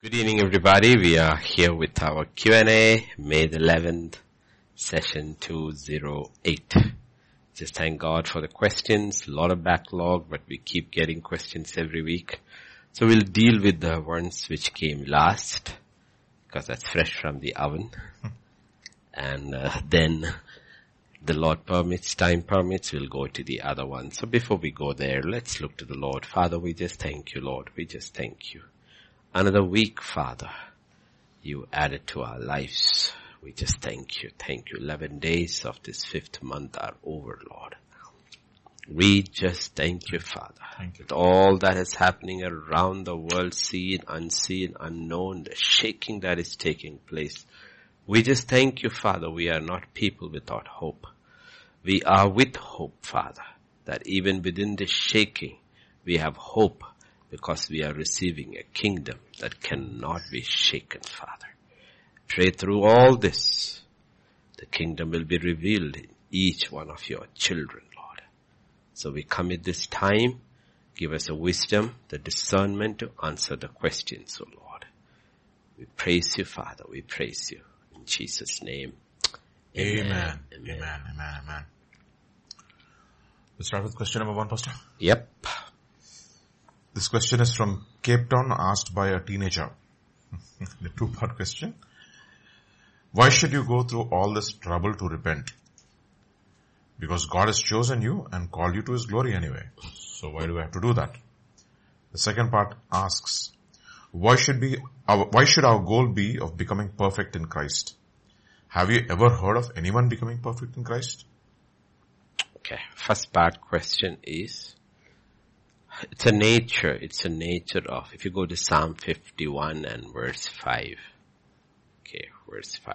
Good evening, everybody. We are here with our Q&A, May the 11th, session 208. Just thank God for the questions. A lot of backlog, but we keep getting questions every week. So we'll deal with the ones which came last, because that's fresh from the oven. And then the Lord permits, time permits, we'll go to the other one. So before we go there, let's look to the Lord. Father, we just thank you, Lord. We just thank you. Another week, Father, you added to our lives. We just thank you. Thank you. 11 days of this 5th month are over, Lord. We just thank you, Father. Thank you. With all that is happening around the world, seen, unseen, unknown, the shaking that is taking place. We just thank you, Father. We are not people without hope. We are with hope, Father, that even within the shaking, we have hope. Because we are receiving a kingdom that cannot be shaken, Father. Pray through all this, the kingdom will be revealed in each one of your children, Lord. So we commit this time, give us the wisdom, the discernment to answer the questions, O Lord. We praise you, Father, we praise you. In Jesus' name, Amen. Let's start with question number 1, Pastor. Yep. This question is from Cape Town, asked by a teenager. The 2-part question. Why should you go through all this trouble to repent? Because God has chosen you and called you to His glory anyway. So why do we have to do that? The second part asks, why should our goal be of becoming perfect in Christ? Have you ever heard of anyone becoming perfect in Christ? Okay. First part question is, it's a nature of, if you go to Psalm 51 and verse 5. Okay, verse 5.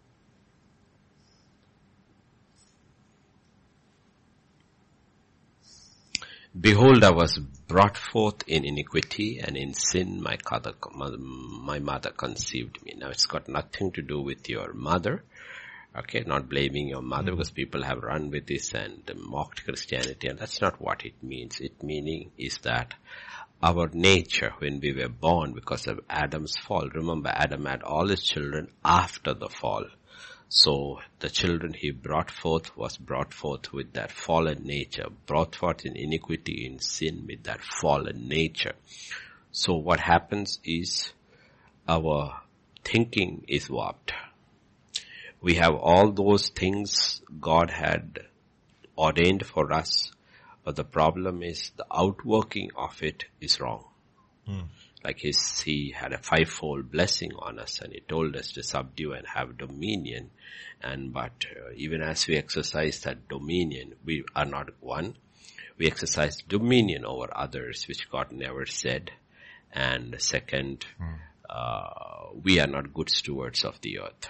Behold, I was brought forth in iniquity, and in sin my mother conceived me. Now it's got nothing to do with your mother. Okay, not blaming your mother, because people have run with this and mocked Christianity, and that's not what it means. It meaning is that our nature, when we were born because of Adam's fall, remember Adam had all his children after the fall. So the children he brought forth was brought forth with that fallen nature, brought forth in iniquity, in sin, with that fallen nature. So what happens is our thinking is warped. We have all those things God had ordained for us, but the problem is the outworking of it is wrong. Like he had a 5-fold blessing on us, and he told us to subdue and have dominion. But even as we exercise that dominion, we are not one. We exercise dominion over others, which God never said. And second, we are not good stewards of the earth.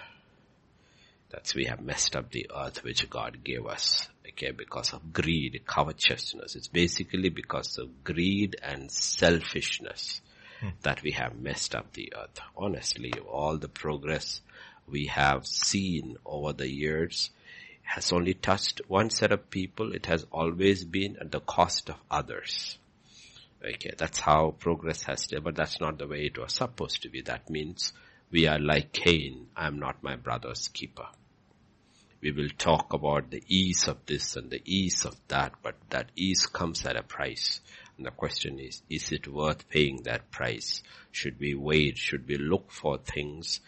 We have messed up the earth which God gave us, okay, because of greed, covetousness. It's basically because of greed and selfishness that we have messed up the earth. Honestly, all the progress we have seen over the years has only touched one set of people. It has always been at the cost of others. Okay, that's how progress has been, but that's not the way it was supposed to be. That means we are like Cain, I am not my brother's keeper. We will talk about the ease of this and the ease of that, but that ease comes at a price. And the question is it worth paying that price? Should we wait? Should we look for things?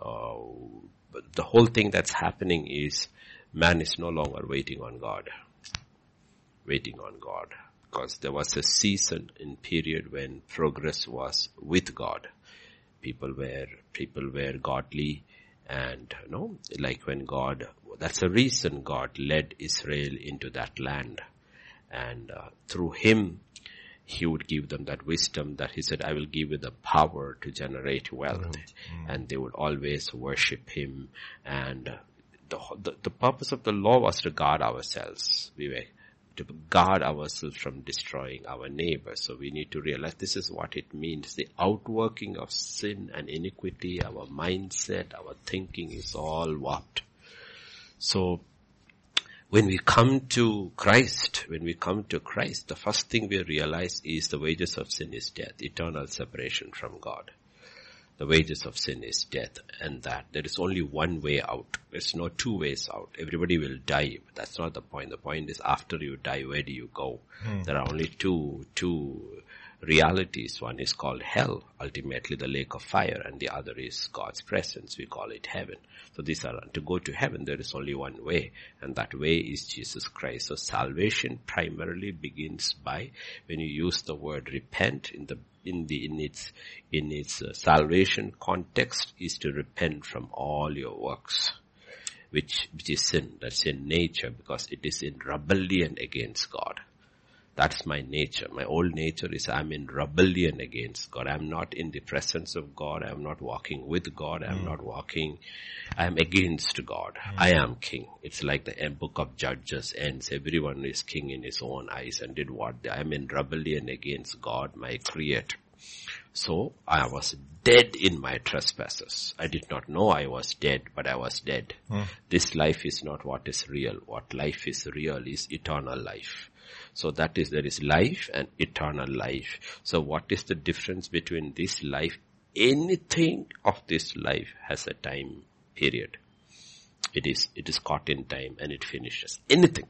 But the whole thing that's happening is man is no longer waiting on God. Waiting on God. Because there was a season in period when progress was with God. People were godly, and like when God, that's the reason God led Israel into that land, and through him he would give them that wisdom that he said, I will give you the power to generate wealth, and they would always worship him. And the purpose of the law was to guard ourselves, to guard ourselves from destroying our neighbor. So we need to realize this is what it means. The outworking of sin and iniquity, our mindset, our thinking is all warped. So when we come to Christ, the first thing we realize is the wages of sin is death, eternal separation from God. The wages of sin is death, and that there is only one way out. There's no two ways out. Everybody will die, but that's not the point. The point is after you die, where do you go? There are only two realities. One is called hell, ultimately the lake of fire, and the other is God's presence. We call it heaven. So these are, to go to heaven, there is only one way, and that way is Jesus Christ. So salvation primarily begins by, when you use the word repent in its salvation context, is to repent from all your works, which is sin. That's in nature, because it is in rebellion against God. That's my nature. My old nature is I'm in rebellion against God. I'm not in the presence of God. I'm not walking with God. I'm against God. I am king. It's like the book of Judges ends. Everyone is king in his own eyes and did what? I'm in rebellion against God, my creator. So I was dead in my trespasses. I did not know I was dead, but I was dead. This life is not what is real. What life is real is eternal life. So that is, there is life and eternal life. So what is the difference between this life? Anything of this life has a time period. It is caught in time and it finishes. Anything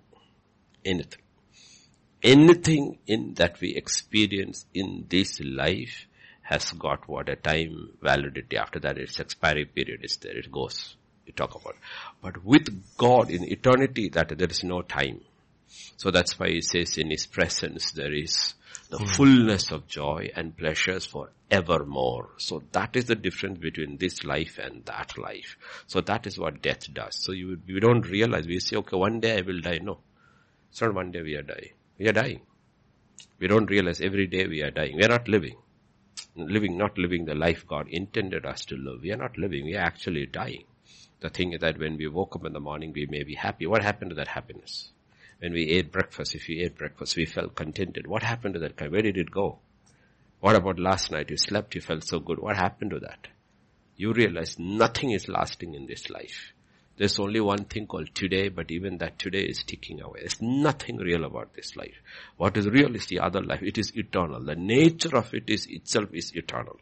in that we experience in this life has got what? A time validity. After that, its expiry period is there. It goes. We talk about. But with God in eternity, that there is no time. So that's why he says in his presence there is the fullness of joy and pleasures for evermore. So that is the difference between this life and that life. So that is what death does. So we don't realize, we say, okay, one day I will die. No, it's not one day we are dying. We are dying. We don't realize every day we are dying. We are not living. Not living the life God intended us to live. We are not living. We are actually dying. The thing is that when we woke up in the morning, we may be happy. What happened to that happiness? When we ate breakfast, if you ate breakfast, we felt contented. What happened to that? Where did it go? What about last night? You slept, you felt so good. What happened to that? You realize nothing is lasting in this life. There's only one thing called today, but even that today is ticking away. There's nothing real about this life. What is real is the other life. It is eternal. The nature of it is itself is eternal.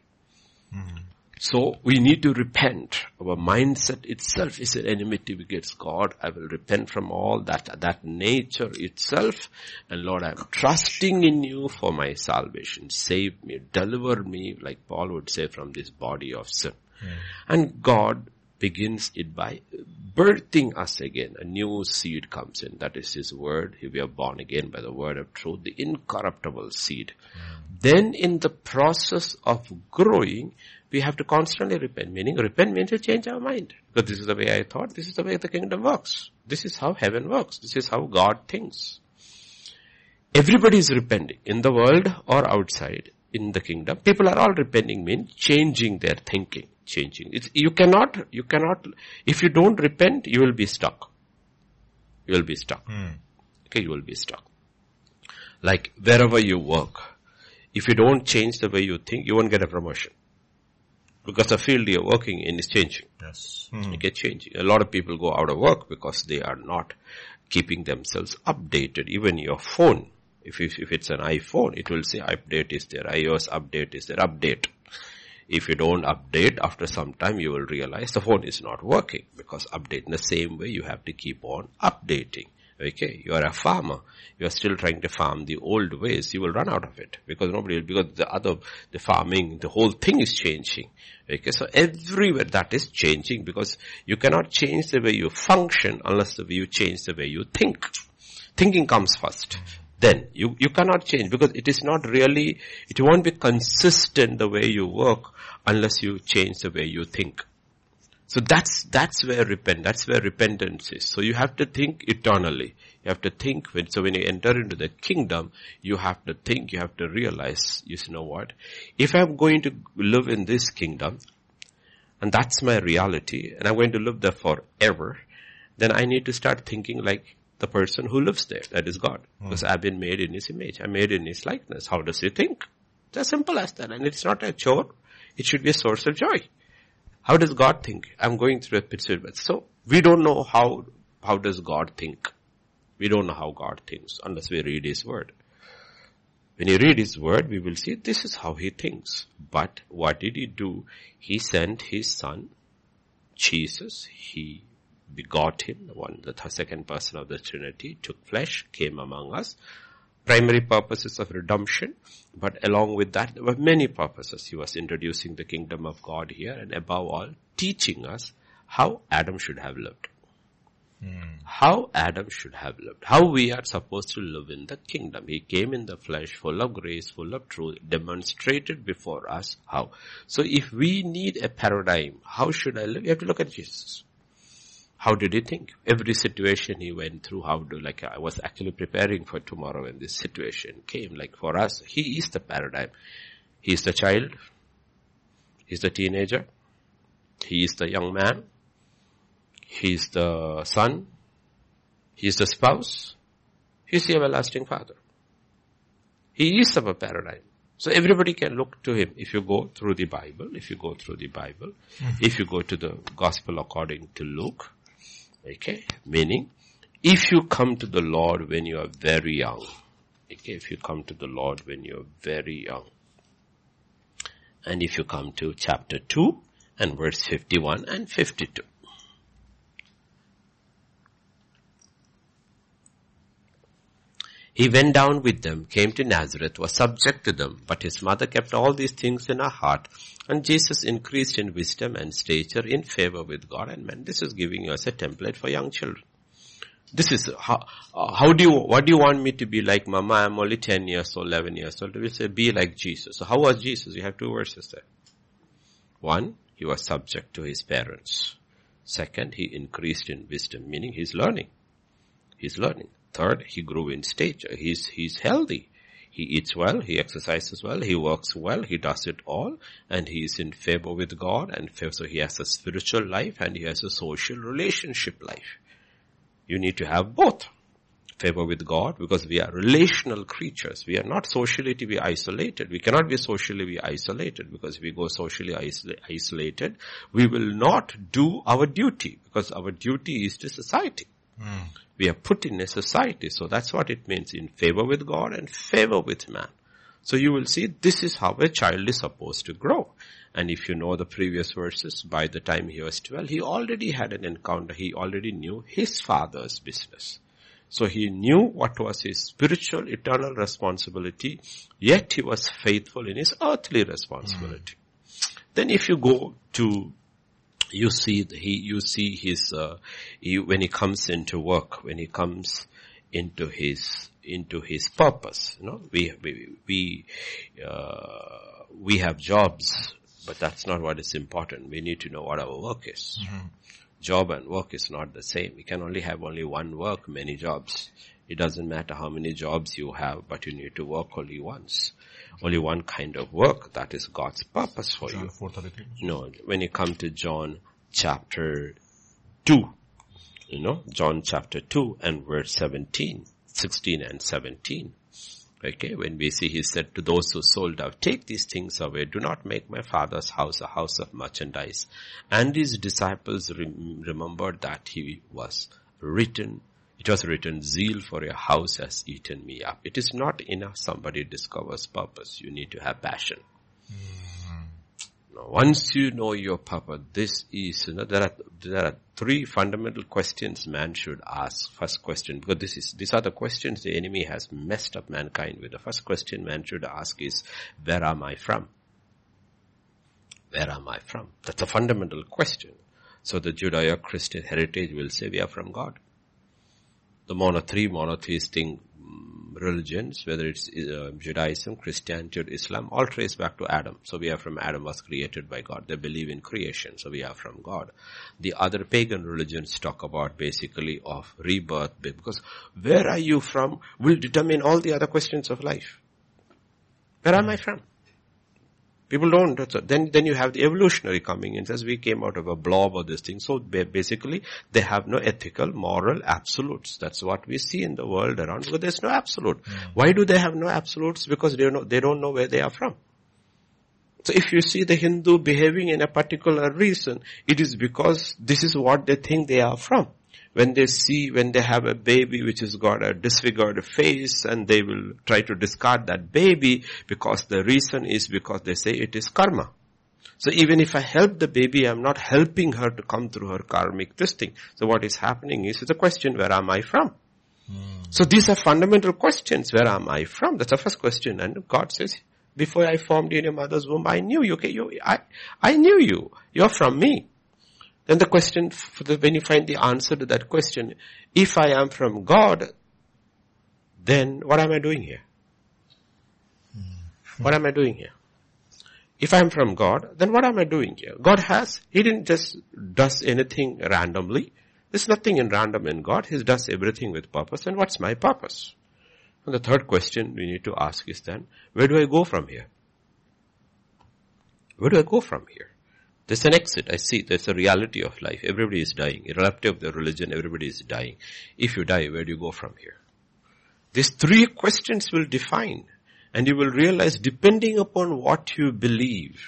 So we need to repent. Our mindset itself is an enmity against God. I will repent from all that nature itself. And Lord, I'm trusting in you for my salvation. Save me, deliver me, like Paul would say, from this body of sin. And God begins it by birthing us again. A new seed comes in. That is his word. We are born again by the word of truth, the incorruptible seed. Then in the process of growing, we have to constantly repent. Repent means to change our mind. Because this is the way I thought. This is the way the kingdom works. This is how heaven works. This is how God thinks. Everybody is repenting. In the world or outside, in the kingdom, people are all repenting, means changing their thinking. You cannot, if you don't repent, you will be stuck. You will be stuck. Okay, you will be stuck. Like wherever you work, if you don't change the way you think, you won't get a promotion. Because the field you're working in is changing. Yes. You get changing. A lot of people go out of work because they are not keeping themselves updated. Even your phone, if it's an iPhone, it will say update is there, iOS update is there, update. If you don't update, after some time you will realize the phone is not working, because update in the same way you have to keep on updating. Okay, you are a farmer. You are still trying to farm the old ways. You will run out of it because the farming, the whole thing is changing. Okay, so everywhere that is changing, because you cannot change the way you function unless you change the way you think. Thinking comes first. Then you cannot change, because it is not really, it won't be consistent the way you work unless you change the way you think. So that's where repentance is. So you have to think eternally. You have to think when you enter into the kingdom, you have to think, you have to realize, you know what? If I'm going to live in this kingdom, and that's my reality, and I'm going to live there forever, then I need to start thinking like the person who lives there, that is God. Because I've been made in his image. I'm made in his likeness. How does he think? It's as simple as that. And it's not a chore. It should be a source of joy. How does God think? I'm going through a pit. So we don't know how does God think. We don't know how God thinks unless we read his word. When you read his word, we will see this is how he thinks. But what did he do? He sent his son, Jesus. He begot him, the second person of the Trinity, took flesh, came among us. Primary purposes of redemption, but along with that, there were many purposes. He was introducing the kingdom of God here, and above all, teaching us how Adam should have lived. How Adam should have lived. How we are supposed to live in the kingdom. He came in the flesh, full of grace, full of truth, demonstrated before us how. So if we need a paradigm, how should I live? You have to look at Jesus. How did he think? Every situation he went through, like I was actually preparing for tomorrow when this situation came. Like for us, he is the paradigm. He is the child. He is the teenager. He is the young man. He is the son. He is the spouse. He is the everlasting Father. He is our paradigm. So everybody can look to him. If you go through the Bible, if you go to the Gospel according to Luke, okay, meaning, if you come to the Lord when you are very young, okay, if you come to the Lord when you are very young, and if you come to chapter 2 and verse 51 and 52. He went down with them, came to Nazareth, was subject to them, but his mother kept all these things in her heart. And Jesus increased in wisdom and stature, in favor with God and men. This is giving us a template for young children. This is what do you want me to be like, Mama? I'm only 10 years old, 11 years old. We say, be like Jesus. So how was Jesus? You have two verses there. One, he was subject to his parents. Second, he increased in wisdom, meaning he's learning. He's learning. Third, he grew in stature. He's healthy. He eats well, he exercises well, he works well, he does it all, and he is in favor with God, and so he has a spiritual life and he has a social relationship life. You need to have both. Favor with God, because we are relational creatures. We are not socially to be isolated. We cannot be socially be isolated, because if we go socially isolated, we will not do our duty, because our duty is to society. We are put in a society. So that's what it means, in favor with God and favor with man. So you will see this is how a child is supposed to grow. And if you know the previous verses, by the time he was 12, he already had an encounter. He already knew his father's business. So he knew what was his spiritual, eternal responsibility, yet he was faithful in his earthly responsibility. Then if you go to, you see his, when he comes into work, when he comes into his purpose, we have jobs, but that's not what is important. We need to know what our work is. Job and work is not the same. You can only have one work, many jobs. It doesn't matter how many jobs you have, but you need to work only once. Only one kind of work. That is God's purpose for you. No, when you come to John chapter 2, John chapter 2 and verse 16 and 17. Okay, when we see, he said to those who sold out, take these things away, do not make my father's house a house of merchandise. And his disciples remembered that it was written, zeal for your house has eaten me up. It is not enough somebody discovers purpose. You need to have passion. Now, once you know your purpose, this is, there are three fundamental questions man should ask. First question, because these are the questions the enemy has messed up mankind with. The first question man should ask is, where am I from? Where am I from? That's a fundamental question. So the Judeo-Christian heritage will say we are from God. The monotheistic religions, whether it's Judaism, Christianity, or Islam, all trace back to Adam. So we are from Adam, was created by God. They believe in creation, so we are from God. The other pagan religions talk about basically of rebirth, because where are you from will determine all the other questions of life. Where am I from? People don't. Then you have the evolutionary coming in, says we came out of a blob or this thing. So basically, they have no ethical, moral absolutes. That's what we see in the world around, because there's no absolute. Why do they have no absolutes? Because they don't know where they are from. So if you see the Hindu behaving in a particular reason, it is because this is what they think they are from. when they have a baby which has got a disfigured face, and they will try to discard that baby because the reason is because they say it is karma. So even if I help the baby, I'm not helping her to come through her karmic testing. So what is happening is the question, where am I from? So these are fundamental questions. Where am I from? That's the first question. And God says, before I formed you in your mother's womb, I knew you. Okay, I knew you. You're from me. Then the question, when you find the answer to that question, if I am from God, then what am I doing here? What am I doing here? If I am from God, then what am I doing here? He didn't just does anything randomly. There's nothing in random in God. He does everything with purpose. And what's my purpose? And the third question we need to ask is then, where do I go from here? Where do I go from here? There's an exit. I see there's a reality of life. Everybody is dying. Irrespective of the religion, everybody is dying. If you die, where do you go from here? These three questions will define. And you will realize, depending upon what you believe,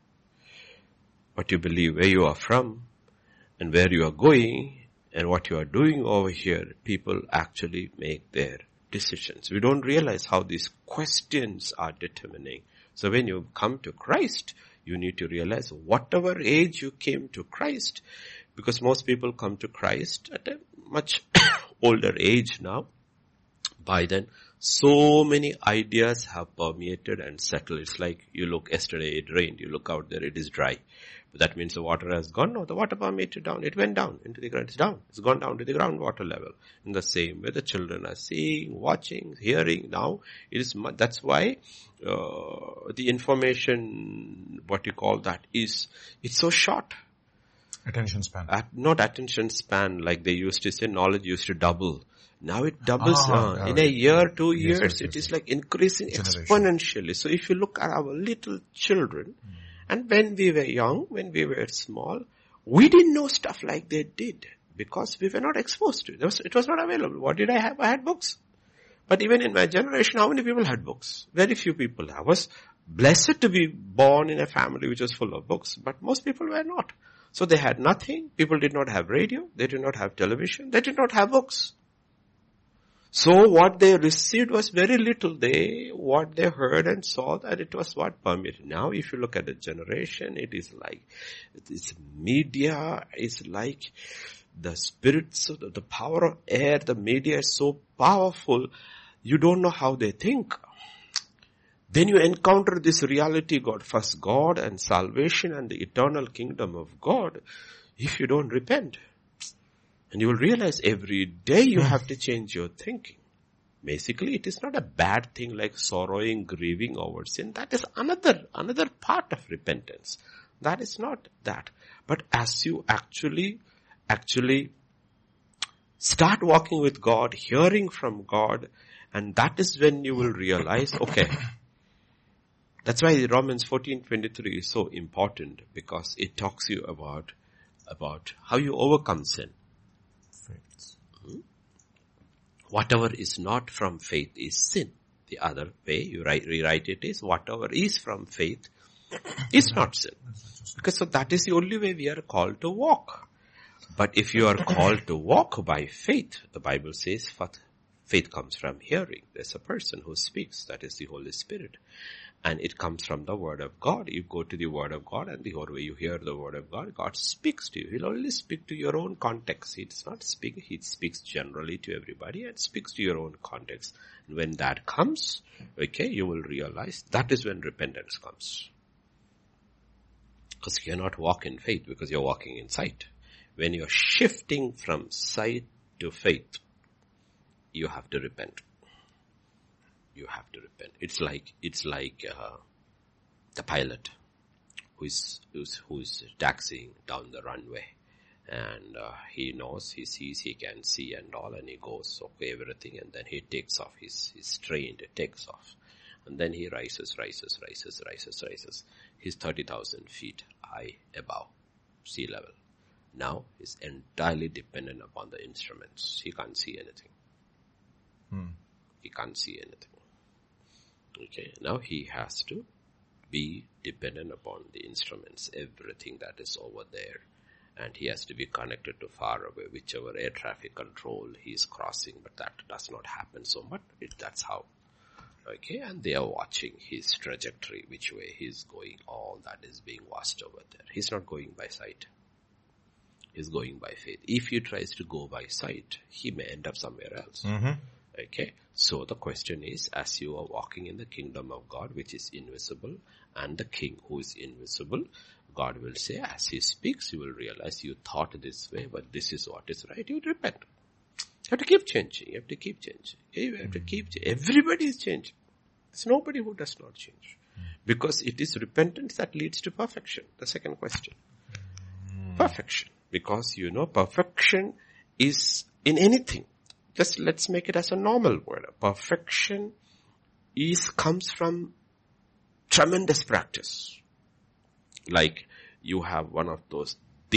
where you are from, and where you are going, and what you are doing over here, people actually make their decisions. We don't realize how these questions are determining. So when you come to Christ, you need to realize whatever age you came to Christ, because most people come to Christ at a much older age now. By then, so many ideas have permeated and settled. It's like you look, yesterday it rained, you look out there, it is dry. But that means the water has gone? No, the water permeated down. It went down into the ground. It's down. It's gone down to the groundwater level. In the same way, the children are seeing, watching, hearing. Now, that's why the information, what you call that, it's so short. Attention span. Not attention span like they used to say, knowledge used to double. Now it doubles in a year, 2 years. Yes, it is like increasing exponentially. So if you look at our little children, and when we were young, when we were small, we didn't know stuff like they did because we were not exposed to it. It was not available. What did I have? I had books. But even in my generation, how many people had books? Very few people. I was blessed to be born in a family which was full of books, but most people were not. So they had nothing. People did not have radio. They did not have television. They did not have books. So what they received was very little. What they heard and saw, that it was what permitted. Now if you look at the generation, it is like, this media is like the spirits, the power of air, the media is so powerful, you don't know how they think. Then you encounter this reality, God, first God and salvation and the eternal kingdom of God, if you don't repent. And you will realize every day you have to change your thinking. Basically, it is not a bad thing like sorrowing, grieving over sin. That is another part of repentance. That is not that. But as you actually start walking with God, hearing from God, and that is when you will realize, okay, that's why Romans 14:23 is so important, because it talks you about how you overcome sin. Whatever is not from faith is sin. The other way you rewrite it is, whatever is from faith is not sin. Because so that is the only way we are called to walk. But if you are called to walk by faith, the Bible says faith comes from hearing. There's a person who speaks, that is the Holy Spirit. And it comes from the Word of God. You go to the Word of God, and the whole way you hear the Word of God, God speaks to you. He'll only speak to your own context. He does not speak. He speaks generally to everybody and speaks to your own context. And when that comes, okay, you will realize that is when repentance comes. Because you cannot walk in faith because you're walking in sight. When you're shifting from sight to faith, you have to repent. You have to repent. It's like the pilot who is taxiing down the runway, and he knows, he sees, he can see and all, and he goes, okay, everything, and then he takes off. He's trained, it takes off, and then he rises. He's 30,000 feet high above sea level. Now he's entirely dependent upon the instruments. He can't see anything. He can't see anything. Okay, now he has to be dependent upon the instruments, everything that is over there. and he has to be connected to far away, whichever air traffic control he is crossing, but that does not happen so much. That's how. Okay, and they are watching his trajectory, which way he is going. All that is being watched over there. He's not going by sight. He's going by faith. If he tries to go by sight, he may end up somewhere else. Okay, so the question is, as you are walking in the kingdom of God, which is invisible, and the King who is invisible, God will say, as he speaks, you will realize you thought this way, but this is what is right. You would repent. You have to keep changing. You have to keep changing. You have to keep changing. Everybody is changing. There's nobody who does not change. Because it is repentance that leads to perfection. The second question. Perfection. Because perfection is in anything. Just let's make it as a normal word. Perfection comes from tremendous practice. Like you have one of those,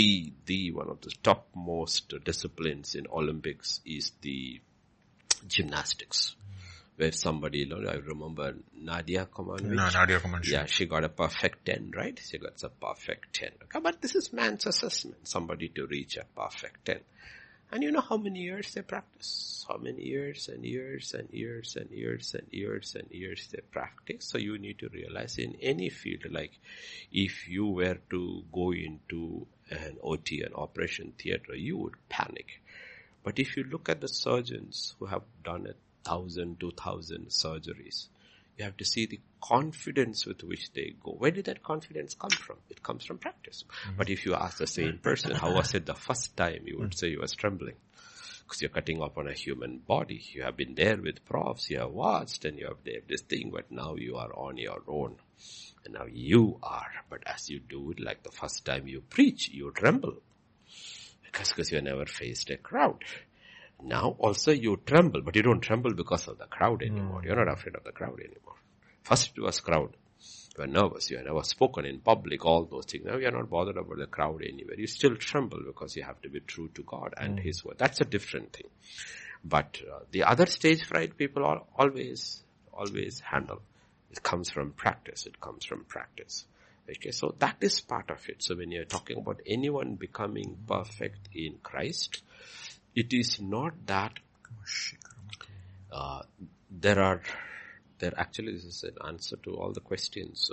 one of the topmost disciplines in Olympics is the gymnastics. Where somebody, I remember Nadia Comaneci. Yeah, she got a perfect 10, right? She got a perfect 10. Okay, but this is man's assessment, somebody to reach a perfect 10. And you know how many years they practice? How many years and years and years and years and years and years they practice? So you need to realize in any field, like if you were to go into an OT, an operation theater, you would panic. But if you look at the surgeons who have done 1,000, 2,000 surgeries, you have to see the confidence with which they go. Where did that confidence come from? It comes from practice. But if you ask the same person, how was it the first time? You would say you was trembling. Because you're cutting up on a human body. You have been there with profs, you have watched, and you have this thing, but now you are on your own. And now you are. But as you do it, like the first time you preach, you tremble. Because you never faced a crowd. Now also you tremble, but you don't tremble because of the crowd anymore. You're not afraid of the crowd anymore. First it was crowd. You were nervous. You have never spoken in public, all those things. Now you're not bothered about the crowd anywhere. You still tremble because you have to be true to God and His word. That's a different thing. But the other stage fright people are always handle. It comes from practice. It comes from practice. Okay, so that is part of it. So when you're talking about anyone becoming perfect in Christ, it is not that actually this is an answer to all the questions.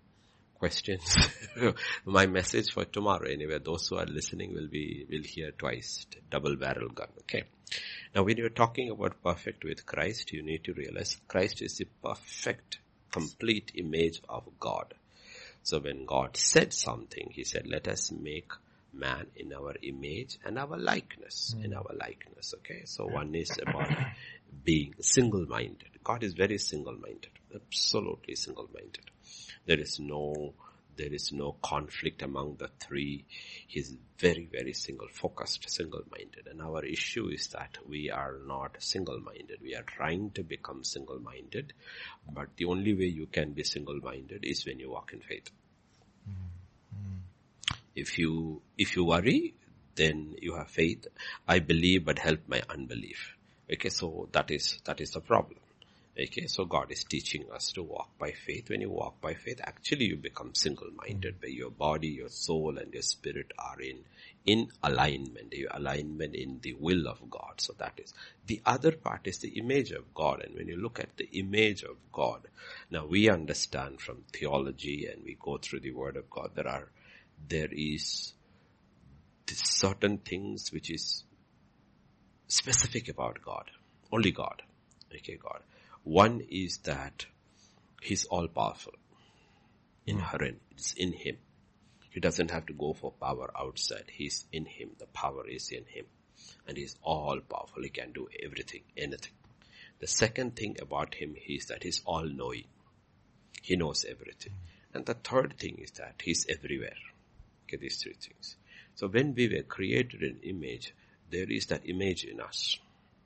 My message for tomorrow anyway, those who are listening will hear twice, double barrel gun. Okay. Now when you're talking about perfect with Christ, you need to realize Christ is the perfect, complete image of God. So when God said something, He said, let us make man in our image and our likeness, okay? So one is about being single-minded. God is very single-minded, absolutely single-minded. There is no conflict among the three. He's very, very single-focused, single-minded. And our issue is that we are not single-minded. We are trying to become single-minded, but the only way you can be single-minded is when you walk in faith. If you worry, then you have faith. I believe, but help my unbelief. Okay, so that is the problem. Okay, so God is teaching us to walk by faith. When you walk by faith, actually you become single-minded, where your body, your soul, and your spirit are in alignment. Your alignment in the will of God. So that is. The other part is the image of God. And when you look at the image of God, now we understand from theology and we go through the Word of God, there is certain things which is specific about God. Only God. Okay, God. One is that He's all-powerful. Inherent. It's in Him. He doesn't have to go for power outside. He's in Him. The power is in Him. And He's all-powerful. He can do everything, anything. The second thing about Him is that He's all-knowing. He knows everything. And the third thing is that He's everywhere. Okay, these three things. So when we were created in image, there is that image in us.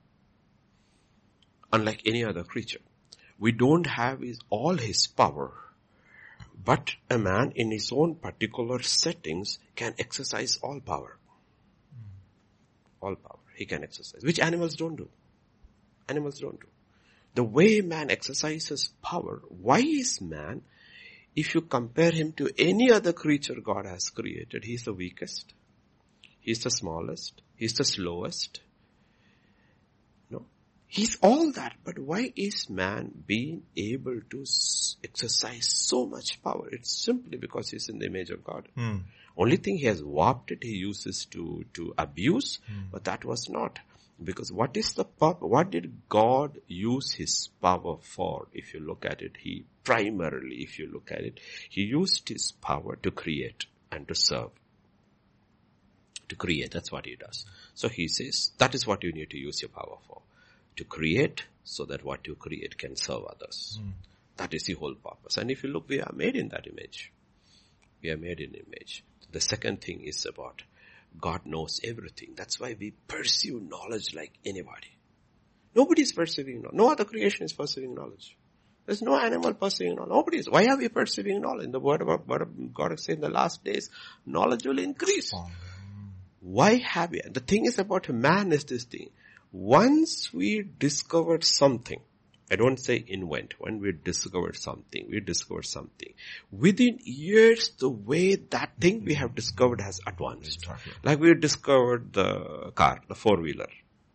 Unlike any other creature. We don't have all His power, but a man in his own particular settings can exercise all power. All power. He can exercise. Which animals don't do. Animals don't do. The way man exercises power, why is man, if you compare him to any other creature God has created, he's the weakest? He's the smallest. He's the slowest. No. He's all that. But why is man being able to exercise so much power? It's simply because he's in the image of God. Only thing he has warped it, he uses to abuse, but that was not. Because what is the power? What did God use his power for? If you look at it, he used his power to create and to serve. To create, that's what he does. So he says, that is what you need to use your power for. To create, so that what you create can serve others. That is the whole purpose. And if you look, we are made in that image. We are made in image. The second thing is about God knows everything. That's why we pursue knowledge like anybody. Nobody is pursuing knowledge. No other creation is pursuing knowledge. There's no animal pursuing knowledge. Nobody is. Why are we pursuing knowledge? In the word of God is saying in the last days, knowledge will increase. Why have we? The thing is about man is this thing. Once we discovered something, I don't say invent. When we discovered something. Within years, the way that thing we have discovered has advanced. Exactly. Like we discovered the car, the four-wheeler.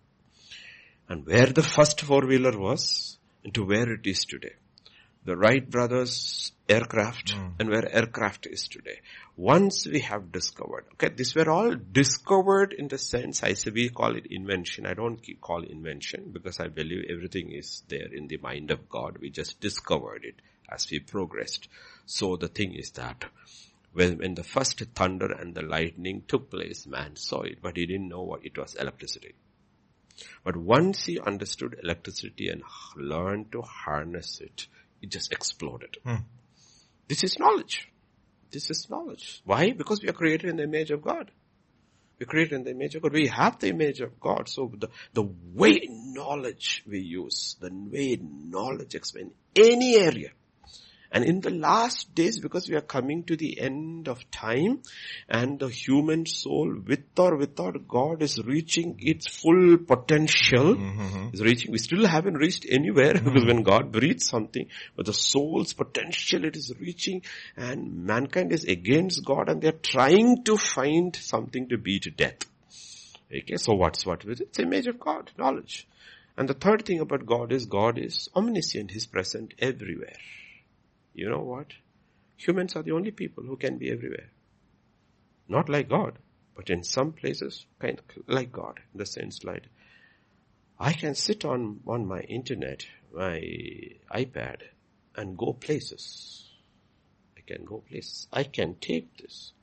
And where the first four-wheeler was, and to where it is today. The Wright brothers aircraft and where aircraft is today. Once we have discovered, okay, these were all discovered in the sense, I say we call it invention. I don't call invention because I believe everything is there in the mind of God. We just discovered it as we progressed. So the thing is that when the first thunder and the lightning took place, man saw it, but he didn't know what it was, electricity. But once he understood electricity and learned to harness it, it just exploded. This is knowledge. This is knowledge. Why? Because we are created in the image of God. We are created in the image of God. We have the image of God. So the way knowledge we use, the way knowledge explains any area. And in the last days, because we are coming to the end of time, and the human soul, with or without God, is reaching its full potential. Is reaching. We still haven't reached anywhere because when God breathes something, but the soul's potential it is reaching, and mankind is against God, and they are trying to find something to beat death. Okay, so what's what with it? It's the image of God, knowledge. And the third thing about God is omniscient. He's present everywhere. You know what? Humans are the only people who can be everywhere. Not like God, but in some places, kind of like God, in the sense like, I can sit on my internet, my iPad, and go places. I can go places. I can take this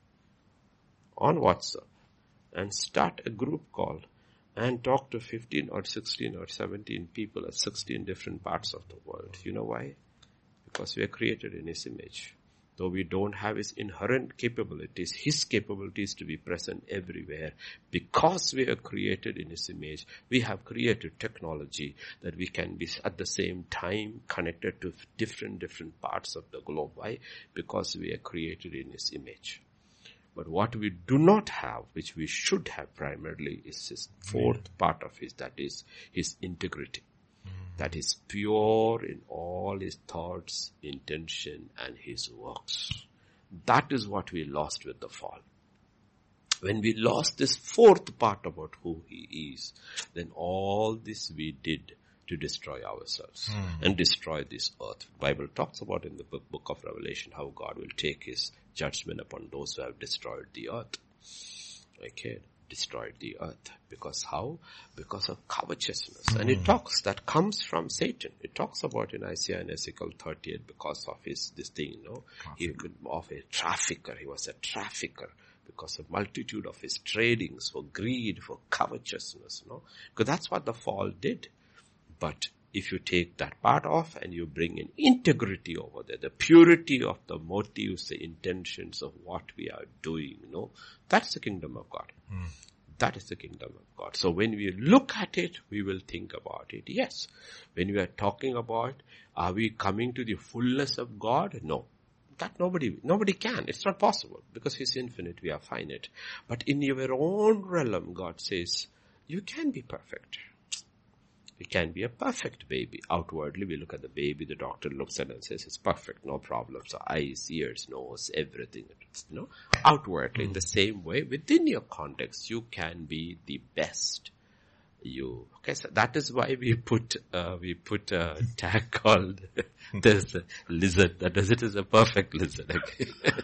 on WhatsApp and start a group call and talk to 15 or 16 or 17 people at 16 different parts of the world. You know why? Because we are created in His image. Though we don't have His inherent capabilities, His capabilities to be present everywhere. Because we are created in His image, we have created technology that we can be at the same time connected to different parts of the globe. Why? Because we are created in His image. But what we do not have, which we should have primarily, is His fourth part of His, that is His integrity. That is pure in all His thoughts, intention, and His works. That is what we lost with the fall. When we lost this fourth part about who He is, then all this we did to destroy ourselves and destroy this earth. The Bible talks about in the book of Revelation how God will take His judgment upon those who have destroyed the earth. Okay. Destroyed the earth. Because how? Because of covetousness. And it talks, that comes from Satan. It talks about in Isaiah and Ezekiel 38 because of this thing, of a trafficker. He was a trafficker because of multitude of his tradings for greed, for covetousness, Because that's what the fall did. But if you take that part off and you bring in integrity over there, the purity of the motives, the intentions of what we are doing, that's the kingdom of God. That is the kingdom of God. So when we look at it, we will think about it. Yes. When we are talking about, are we coming to the fullness of God? No. That nobody can. It's not possible because He's infinite, we are finite. But in your own realm, God says, you can be perfect. It can be a perfect baby. Outwardly, we look at the baby, the doctor looks at it and says, it's perfect, no problem. So eyes, ears, nose, everything, Outwardly, in the same way, within your context, you can be the best. Okay, so that is why we put a tag called, there's a lizard, that is, it is a perfect lizard, okay.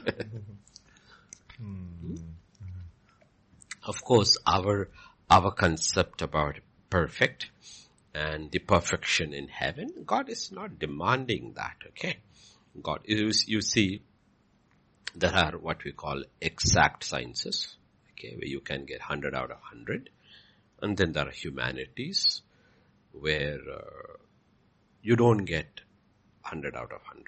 Of course, our concept about perfect and the perfection in heaven, God is not demanding that, okay? God, you see, there are what we call exact sciences, okay, where you can get 100 out of 100. And then there are humanities where you don't get 100 out of 100.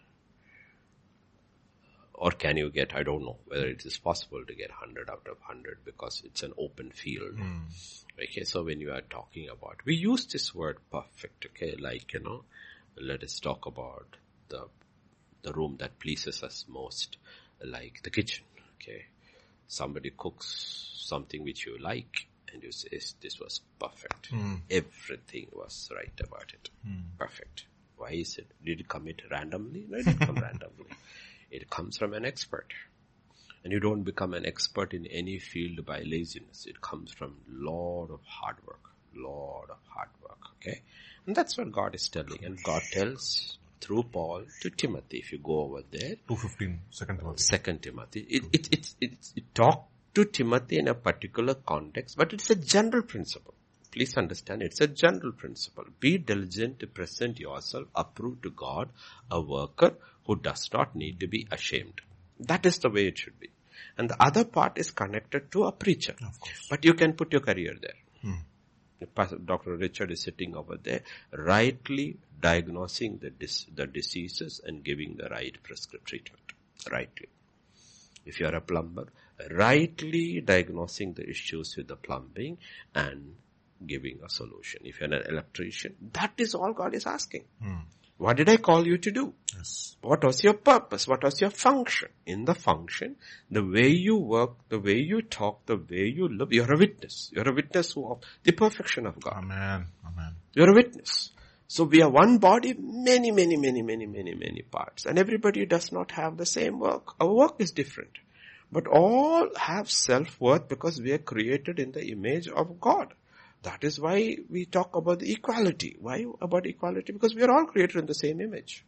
Or can you get, I don't know whether it is possible to get 100 out of 100 because it's an open field. Okay, so when you are talking about, we use this word perfect, okay, like, let us talk about the room that pleases us most, like the kitchen, okay. Somebody cooks something which you like, and you say, this was perfect. Everything was right about it. Perfect. Why is it? Did it come randomly? No, it didn't come randomly. It comes from an expert. And you don't become an expert in any field by laziness. It comes from lot of hard work. Okay? And that's what God is telling. And God tells through Paul to Timothy. If you go over there. 2:15, 2 Timothy. It talks to Timothy in a particular context, but it's a general principle. Please understand, it's a general principle. Be diligent to present yourself approved to God, a worker who does not need to be ashamed. That is the way it should be. And the other part is connected to a preacher. Of course. But you can put your career there. Dr. Richard is sitting over there, rightly diagnosing the diseases and giving the right prescriptive treatment. Rightly. If you are a plumber, rightly diagnosing the issues with the plumbing and giving a solution. If you're an electrician, that is all God is asking. What did I call you to do? Yes. What was your purpose? What was your function? In the function, the way you work, the way you talk, the way you live, you're a witness. You're a witness of the perfection of God. Amen. You're a witness. So we are one body, many parts. And everybody does not have the same work. Our work is different. But all have self-worth because we are created in the image of God. That is why we talk about the equality. Why about equality? Because we are all created in the same image.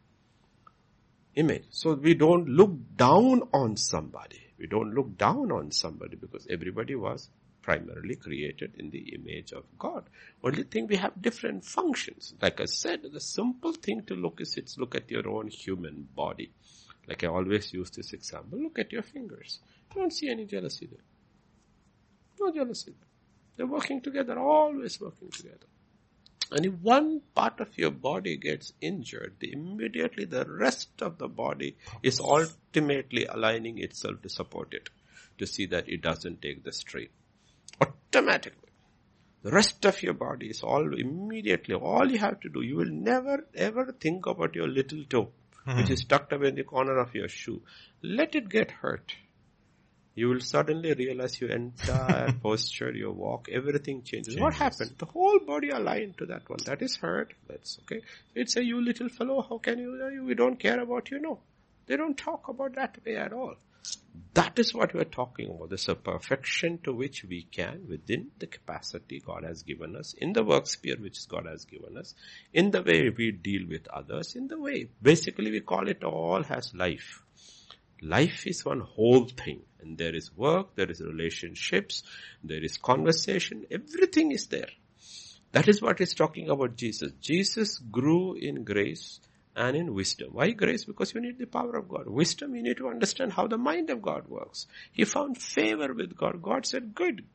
So we don't look down on somebody. We don't look down on somebody because everybody was primarily created in the image of God. Only thing, we have different functions. Like I said, the simple thing to look at your own human body. Like I always use this example, look at your fingers. You don't see any jealousy there. No jealousy there. They're working together, always working together. And if one part of your body gets injured, immediately the rest of the body is ultimately aligning itself to support it, to see that it doesn't take the strain. Automatically. The rest of your body is all you have to do, you will never ever think about your little toe, which is tucked away in the corner of your shoe. Let it get hurt. You will suddenly realize your entire posture, your walk, everything changes. What happened? The whole body aligned to that one. That is hurt. That's okay. It's a you little fellow. How can you? We don't care about you. No. They don't talk about that way at all. That is what we're talking about. There's a perfection to which we can, within the capacity God has given us, in the work sphere which God has given us, in the way we deal with others, in the way, basically we call it all as life. Life is one whole thing. And there is work, there is relationships, there is conversation, everything is there. That is what is talking about Jesus. Jesus grew in grace and in wisdom. Why grace? Because you need the power of God. Wisdom, you need to understand how the mind of God works. He found favor with God. God said, good.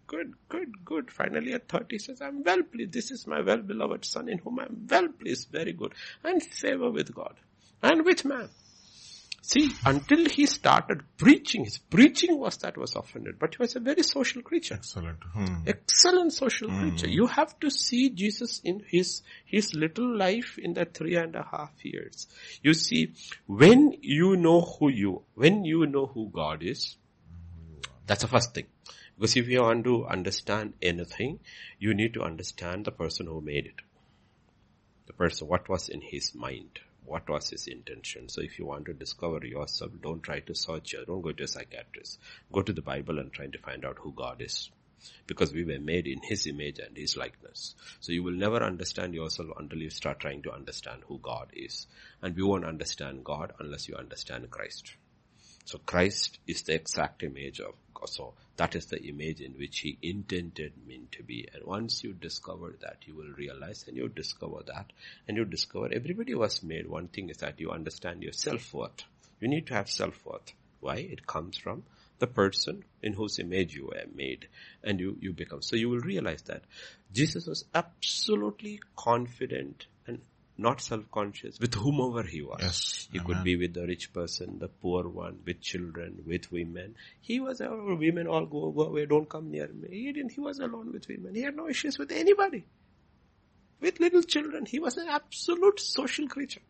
Finally at 30 he says, I'm well pleased. This is my well-beloved son in whom I'm well pleased. Very good. And favor with God. And with man. See, until he started preaching, his preaching was offended, but he was a very social creature. Excellent social creature. You have to see Jesus in his little life in that 3.5 years. You see, when you know who God is, that's the first thing. Because if you want to understand anything, you need to understand the person who made it. The person, what was in his mind? What was his intention? So if you want to discover yourself, don't try to search. Don't go to a psychiatrist. Go to the Bible and try to find out who God is. Because we were made in His image and His likeness. So you will never understand yourself until you start trying to understand who God is. And we won't understand God unless you understand Christ. So Christ is the exact image of God. So that is the image in which He intended me to be. And once you discover that, you will realize, and you discover that, and you discover everybody was made. One thing is that you understand your self-worth. You need to have self-worth. Why? It comes from the person in whose image you were made, and you become. So you will realize that Jesus was absolutely confident and not self-conscious with whomever He was. Yes. He could be with the rich person, the poor one, with children, with women. He was, women all go away, don't come near me. He was alone with women. He had no issues with anybody. With little children, he was an absolute social creature.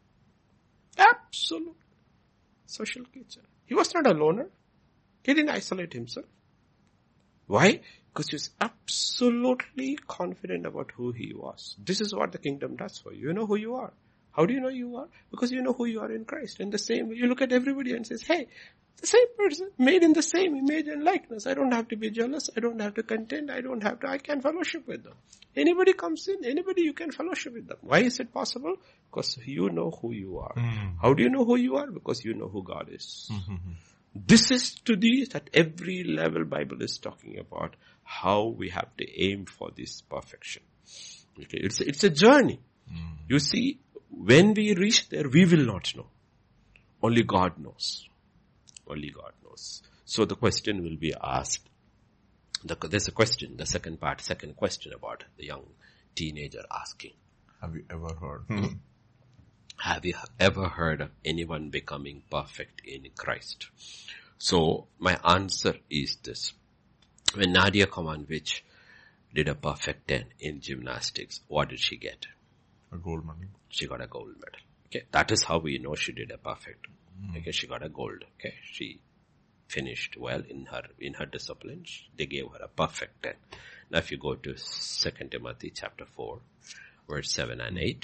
Absolute social creature. He was not a loner. He didn't isolate himself. Why? Because he was absolutely confident about who he was. This is what the kingdom does for you. You know who you are. How do you know you are? Because you know who you are in Christ. And the same way, you look at everybody and says, hey, the same person, made in the same image and likeness. I don't have to be jealous. I don't have to contend. I can fellowship with them. Anybody comes in, anybody you can fellowship with them. Why is it possible? Because you know who you are. How do you know who you are? Because you know who God is. This is to these at every level Bible is talking about how we have to aim for this perfection. Okay, it's a journey. You see, when we reach there, we will not know. Only God knows. Only God knows. So the question will be asked. There's a question, the second question about the young teenager asking. Have you ever heard? Have you ever heard of anyone becoming perfect in Christ? So my answer is this. When Nadia Comaneci did a perfect 10 in gymnastics, what did she get? A gold medal. She got a gold medal. Okay, that is how we know she did a perfect. Okay, she got a gold. Okay, she finished well in her discipline. They gave her a perfect 10. Now if you go to 2 Timothy chapter 4, verse 7 and 8.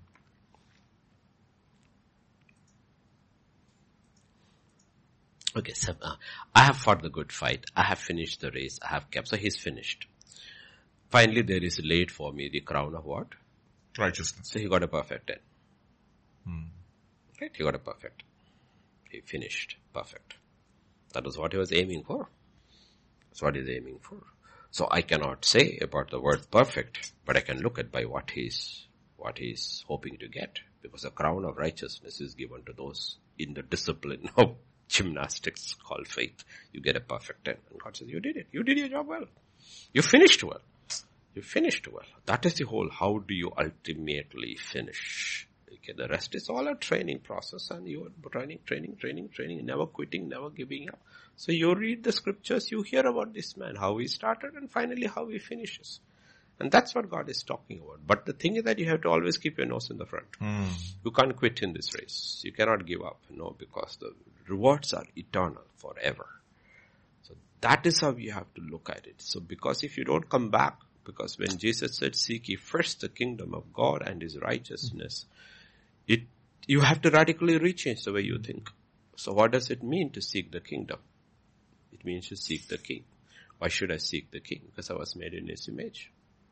Okay, so I have fought the good fight. I have finished the race. I have kept. So he's finished. Finally, there is laid for me the crown of what? Righteousness. So he got a perfect 10. Right? He got a perfect. He finished perfect. That was what he was aiming for. That's what he's aiming for. So I cannot say about the word perfect, but I can look at by what he's hoping to get. Because the crown of righteousness is given to those in the discipline of gymnastics called faith. You get a perfect 10. And God says, you did it. You did your job well. You finished well. You finished well. That is the whole, how do you ultimately finish? Okay, the rest is all a training process, and you are training, never quitting, never giving up. So you read the scriptures, you hear about this man, how he started and finally how he finishes. And that's what God is talking about. But the thing is that you have to always keep your nose in the front. You can't quit in this race. You cannot give up, because the rewards are eternal forever. So that is how you have to look at it. So because if you don't come back, because when Jesus said, seek ye first the kingdom of God and His righteousness, you have to radically rechange the way you think. So what does it mean to seek the kingdom? It means to seek the King. Why should I seek the King? Because I was made in His image.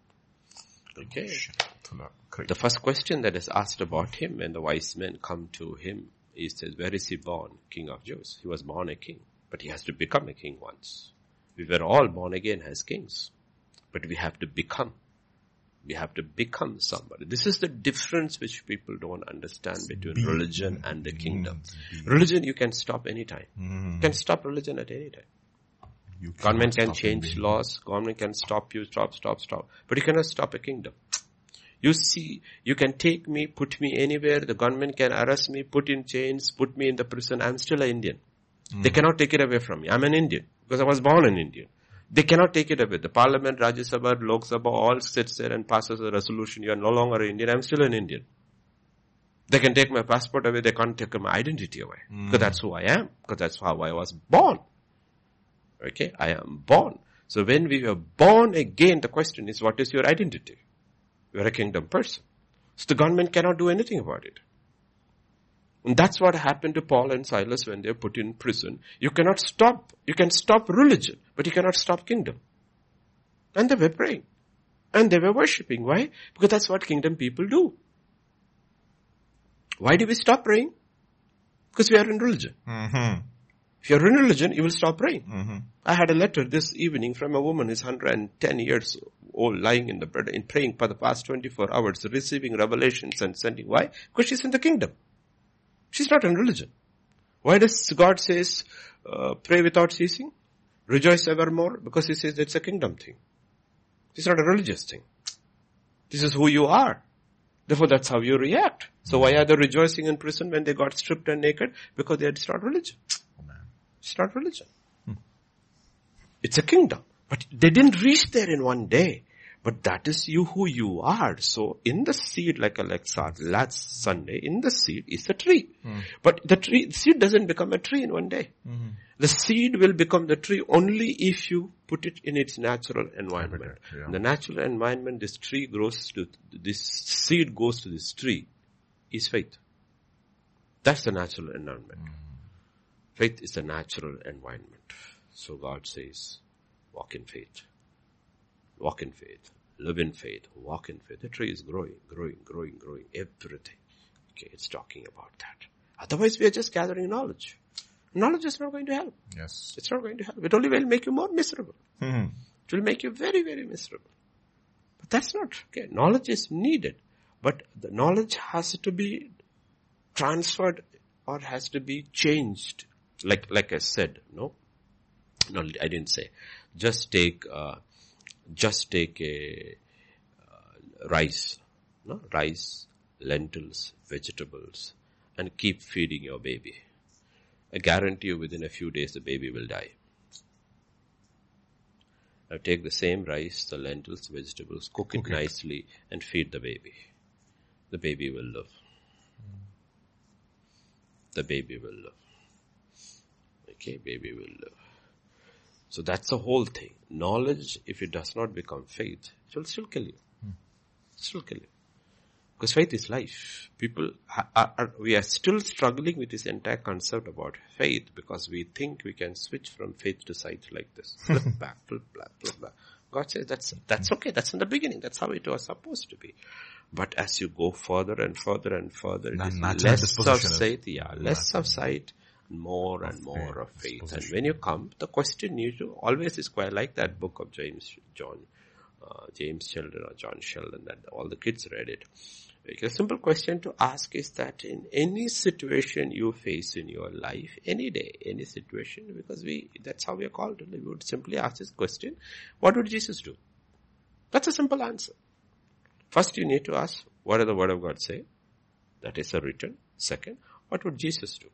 Okay. The first question that is asked about Him when the wise men come to Him is, where is He born? King of Jews. He was born a king, but He has to become a king once. We were all born again as kings, but we have to become. We have to become somebody. This is the difference which people don't understand between religion and the kingdom. Religion you can stop anytime. You can stop religion at any time. Government can change laws. Government can stop you, stop. But you cannot stop a kingdom. You see, you can take me, put me anywhere. The government can arrest me, put in chains, put me in the prison. I'm still an Indian. They cannot take it away from me. I'm an Indian because I was born an Indian. They cannot take it away. The Parliament, Rajya Sabha, Lok Sabha all sits there and passes a resolution. You are no longer an Indian. I'm still an Indian. They can take my passport away. They can't take my identity away. Because that's who I am. Because that's how I was born. Okay, I am born. So when we were born again, the question is, what is your identity? You are a kingdom person. So the government cannot do anything about it. And that's what happened to Paul and Silas when they were put in prison. You can stop religion, but you cannot stop kingdom. And they were praying. And they were worshipping. Why? Because that's what kingdom people do. Why do we stop praying? Because we are in religion. Mm-hmm. If you're in religion, you will stop praying. Mm-hmm. I had a letter this evening from a woman who is 110 years old, lying in the bed and praying for the past 24 hours, receiving revelations and sending. Why? Because she's in the kingdom. She's not in religion. Why does God says, pray without ceasing? Rejoice evermore? Because he says it's a kingdom thing. It's not a religious thing. This is who you are. Therefore, that's how you react. So why are they rejoicing in prison when they got stripped and naked? Because it's not religion. It's not religion. It's a kingdom. But they didn't reach there in one day. But that is you who you are. So in the seed, like Alexa last Sunday, in the seed is a tree. But the seed doesn't become a tree in one day. The seed will become the tree only if you put it in its natural environment. Yeah. In the natural environment, this seed goes to this tree is faith. That's the natural environment. Faith is the natural environment. So God says, walk in faith. Walk in faith. Live in faith. Walk in faith. The tree is growing. Everything. Okay, it's talking about that. Otherwise, we are just gathering knowledge. Knowledge is not going to help. Yes. It's not going to help. It only will make you more miserable. It will make you very, very miserable. But that's not, okay. Knowledge is needed. But the knowledge has to be transferred or has to be changed. Like I said, no, I didn't say. Just take a rice, no, rice, lentils, vegetables, and keep feeding your baby. I guarantee you within a few days the baby will die. Now take the same rice, the lentils, vegetables, cook it nicely and feed the baby. The baby will live. The baby will live. Okay, baby will live. So that's the whole thing. Knowledge, if it does not become faith, it will still kill you. Still kill you. Because faith is life. People we are still struggling with this entire concept about faith because we think we can switch from faith to sight like this. Flip back, flip back, flip back. God says that's okay. That's in the beginning. That's how it was supposed to be. But as you go further and further and further, it is less of sight, less of sight, more and more of faith. And when you come, the question you do always is quite like that book of James Sheldon or John Sheldon that all the kids read it. A simple question to ask is that in any situation you face in your life, any day, any situation, because that's how we are called. We would simply ask this question, what would Jesus do? That's a simple answer. First you need to ask, what does the word of God say? That is a written. Second, what would Jesus do?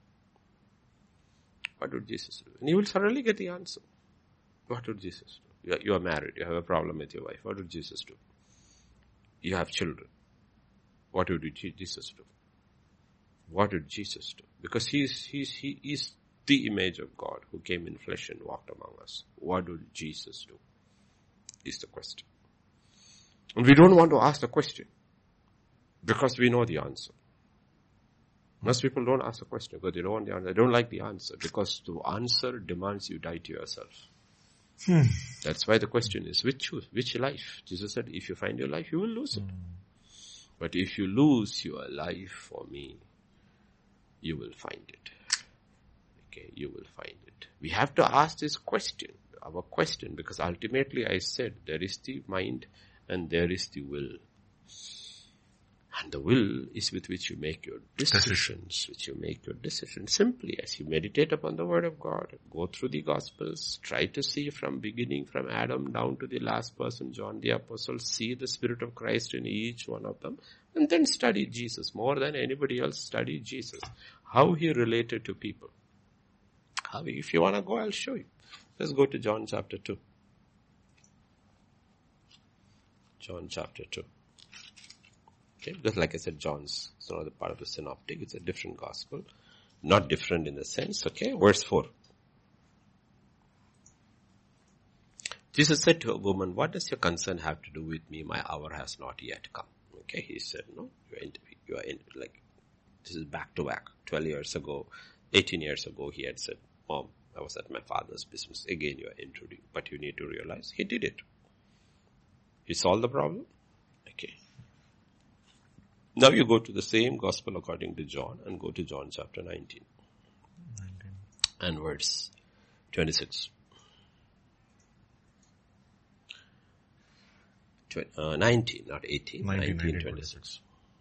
What would Jesus do? And you will suddenly get the answer. What would Jesus do? You are married. You have a problem with your wife. What would Jesus do? You have children. What would Jesus do? What did Jesus do? Because he is the image of God who came in flesh and walked among us. What would Jesus do? Is the question. And we don't want to ask the question because we know the answer. Most people don't ask the question because they don't want the answer. They don't like the answer because the answer demands you die to yourself. That's why the question is, which life? Jesus said, if you find your life, you will lose it. But if you lose your life for me, you will find it. Okay, you will find it. We have to ask this question, our question, because ultimately I said there is the mind and there is the will. And the will is with which you make your decisions, Simply as you meditate upon the word of God, go through the Gospels, try to see from beginning, from Adam down to the last person, John the Apostle, see the Spirit of Christ in each one of them, and then study Jesus. More than anybody else, study Jesus. How he related to people. If you want to go, I'll show you. Let's go to John chapter 2. John chapter 2. Okay, because like I said, John's is not a part of the synoptic. It's a different gospel. Not different in the sense, okay. Verse 4. Jesus said to a woman, what does your concern have to do with me? My hour has not yet come. Okay, he said, no, this is back to back. 12 years ago, 18 years ago, he had said, Mom, I was at my father's business. Again, you are intruding. But you need to realize he did it. He solved the problem. Okay. Now you go to the same gospel according to John and go to John chapter 19. And verse 26. 19, not 18. 19, 26.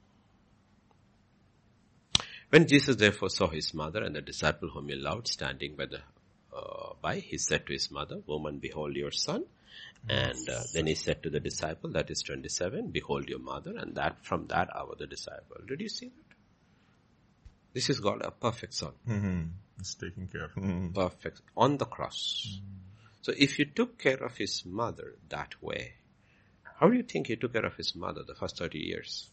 When Jesus therefore saw his mother and the disciple whom he loved standing by, he said to his mother, Woman, behold your son. And then he said to the disciple, that is 27, behold your mother. And that from that hour the disciple. Did you see that? This is God, a perfect son. Mm-hmm. He's taking care. Mm-hmm. Perfect. On the cross. Mm-hmm. So if you took care of his mother that way, how do you think he took care of his mother the first 30 years?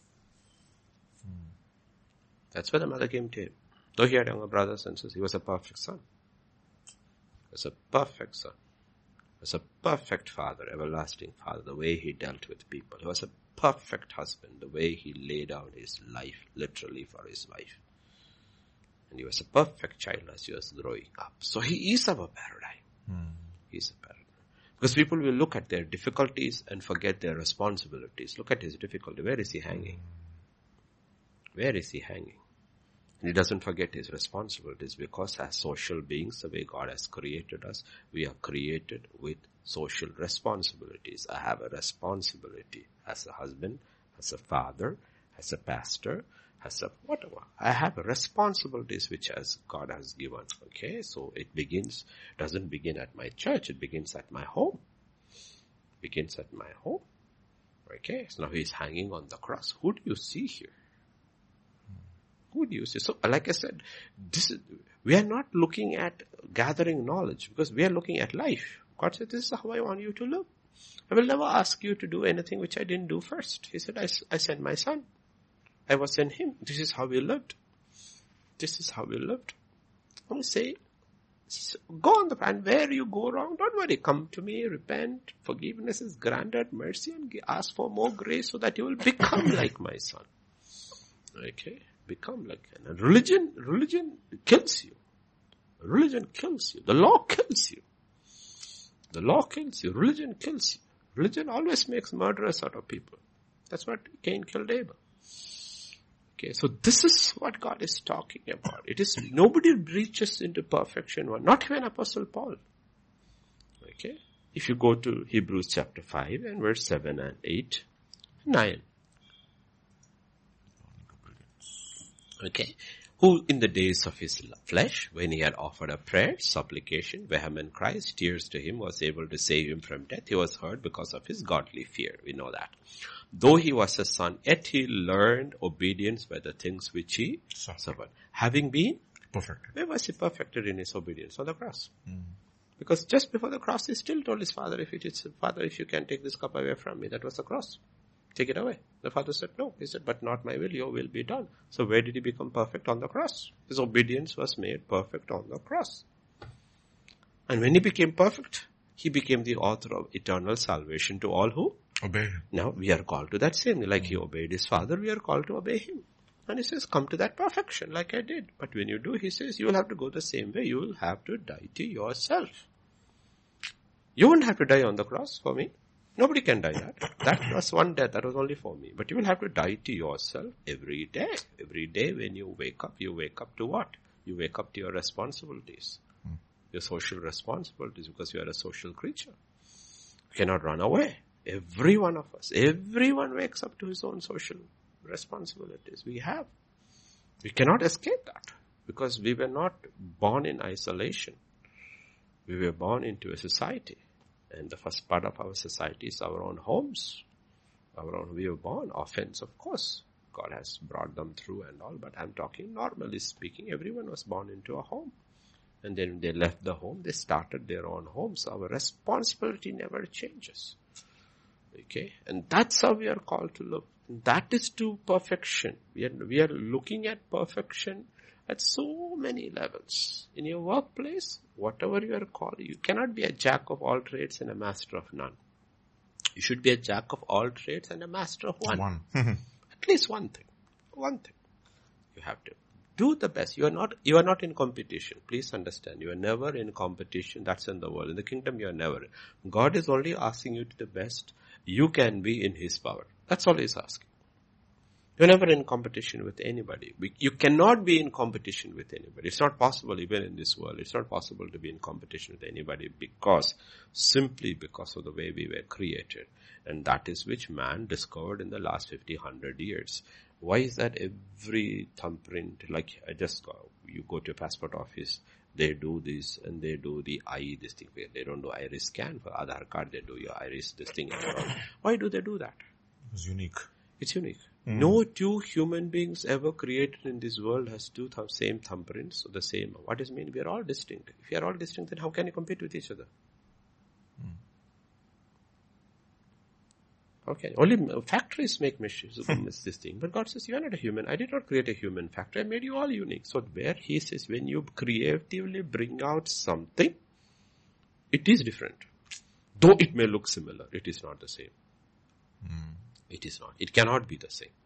That's why the mother came to him. Though he had younger brothers and sisters, he was a perfect son. He was a perfect son. He was a perfect father, everlasting father, the way he dealt with people. He was a perfect husband, the way he laid down his life, literally for his wife. And he was a perfect child as he was growing up. So he is our paradigm. He is a paradigm. Because people will look at their difficulties and forget their responsibilities. Look at his difficulty. Where is he hanging? Where is he hanging? And he doesn't forget his responsibilities, because as social beings, the way God has created us, we are created with social responsibilities. I have a responsibility as a husband, as a father, as a pastor, as a whatever. I have responsibilities which God has given. Okay, so it doesn't begin at my church, it begins at my home. It begins at my home. Okay, so now he's hanging on the cross. Who do you see here? Who do you see? So, like I said, we are not looking at gathering knowledge, because we are looking at life. God said, this is how I want you to live. I will never ask you to do anything which I didn't do first. He said, I sent my son. I was in him. This is how we lived. This is how we lived. I want to say, go on the plan. Where you go wrong, don't worry. Come to me, repent. Forgiveness is granted, mercy, and ask for more grace so that you will become like my son. Okay? Become like him. And religion kills you. Religion kills you. The law kills you. The law kills you. Religion kills you. Religion always makes murderers out of people. That's what Cain killed Abel. Okay, so this is what God is talking about. It is, nobody reaches into perfection, not even Apostle Paul. Okay, if you go to Hebrews chapter 5 and verse 7 and 8, 9. Okay, who in the days of his flesh, when he had offered up prayer, supplication, vehement cries, tears to him, was able to save him from death. He was heard because of his godly fear. We know that. Though he was a son, yet he learned obedience by the things which he suffered. Having been perfected. Where was he perfected in his obedience? On the cross. Because just before the cross, he still told his father, Father, if you can take this cup away from me, that was the cross. Take it away. The father said, no. He said, but not my will, your will be done. So where did he become perfect? On the cross. His obedience was made perfect on the cross. And when he became perfect, he became the author of eternal salvation to all who obey him. Now we are called to that same. Like he obeyed his father, we are called to obey him. And he says, come to that perfection like I did. But when you do, he says, you will have to go the same way. You will have to die to yourself. You won't have to die on the cross for me. Nobody can die that. That was one death. That was only for me. But you will have to die to yourself every day. Every day when you wake up to what? You wake up to your responsibilities. Your social responsibilities, because you are a social creature. You cannot run away. Every one of us, everyone wakes up to his own social responsibilities. We cannot escape that, because we were not born in isolation. We were born into a society. And the first part of our society is our own homes. We were born. Offense, of course. God has brought them through and all. But I'm talking normally speaking. Everyone was born into a home. And then when they left the home, they started their own homes. Our responsibility never changes. Okay. And that's how we are called to look. That is to perfection. We are looking at perfection at so many levels. In your workplace, Whatever you are called, you cannot be a jack of all trades and a master of none. You should be a jack of all trades and a master of one. At least one thing. One thing. You have to do the best. You are not in competition. Please understand. You are never in competition. That's in the world. In the kingdom, you are never. God is only asking you to the best you can be in His power. That's all He's asking. You're never in competition with anybody. You cannot be in competition with anybody. It's not possible even in this world. It's not possible to be in competition with anybody simply because of the way we were created. And that is which man discovered in the last 50, 100 years. Why is that every thumbprint, you go to a passport office, they do this and they do the eye, this thing. They don't do iris scan for Aadhaar card, they do your iris, this thing. Why do they do that? It's unique. It's unique. No two human beings ever created in this world has two same thumbprints, or the same. What does it mean? We are all distinct. If you are all distinct, then how can you compete with each other? Okay, only factories make machines, this thing. But God says, you are not a human. I did not create a human factory. I made you all unique. So where He says, when you creatively bring out something, it is different. Though it may look similar, it is not the same. It is not. It cannot be the same.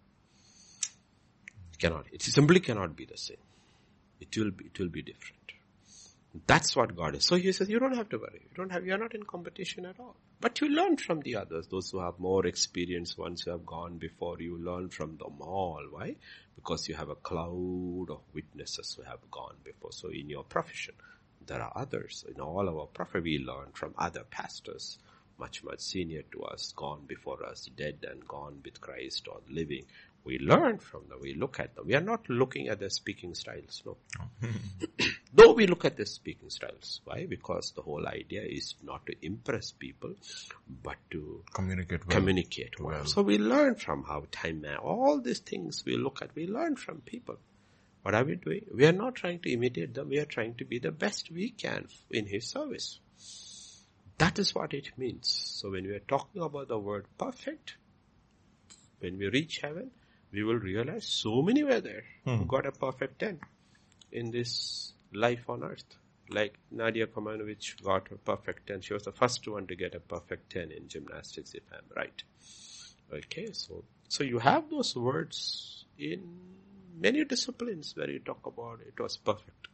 It cannot. It simply cannot be the same. It will be different. That's what God is. So He says, you don't have to worry. You are not in competition at all. But you learn from the others, those who have more experience, ones who have gone before you, learn from them all. Why? Because you have a cloud of witnesses who have gone before. So in your profession, there are others. In all our profession, we learn from other pastors, much senior to us, gone before us, dead and gone with Christ or living. We learn from them. We look at them. We are not looking at their speaking styles, no. Though we look at their speaking styles. Why? Because the whole idea is not to impress people, but to communicate well. So we learn from how time, all these things we look at, we learn from people. What are we doing? We are not trying to imitate them. We are trying to be the best we can in His service. That is what it means. So when we are talking about the word perfect, when we reach heaven, we will realize so many were there who got a perfect 10 in this life on earth. Like Nadia Komanovic got a perfect 10. She was the first one to get a perfect 10 in gymnastics, if I'm right. Okay, so you have those words in many disciplines where you talk about it was perfect.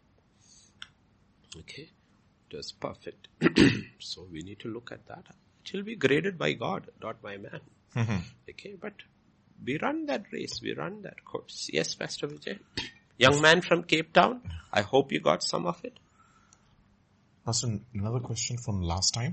Okay, it was perfect. So we need to look at that. It will be graded by God, not by man. Okay, but we run that race, we run that course. Yes, Pastor Vijay. Young man from Cape Town, I hope you got some of it. Pastor, another question from last time,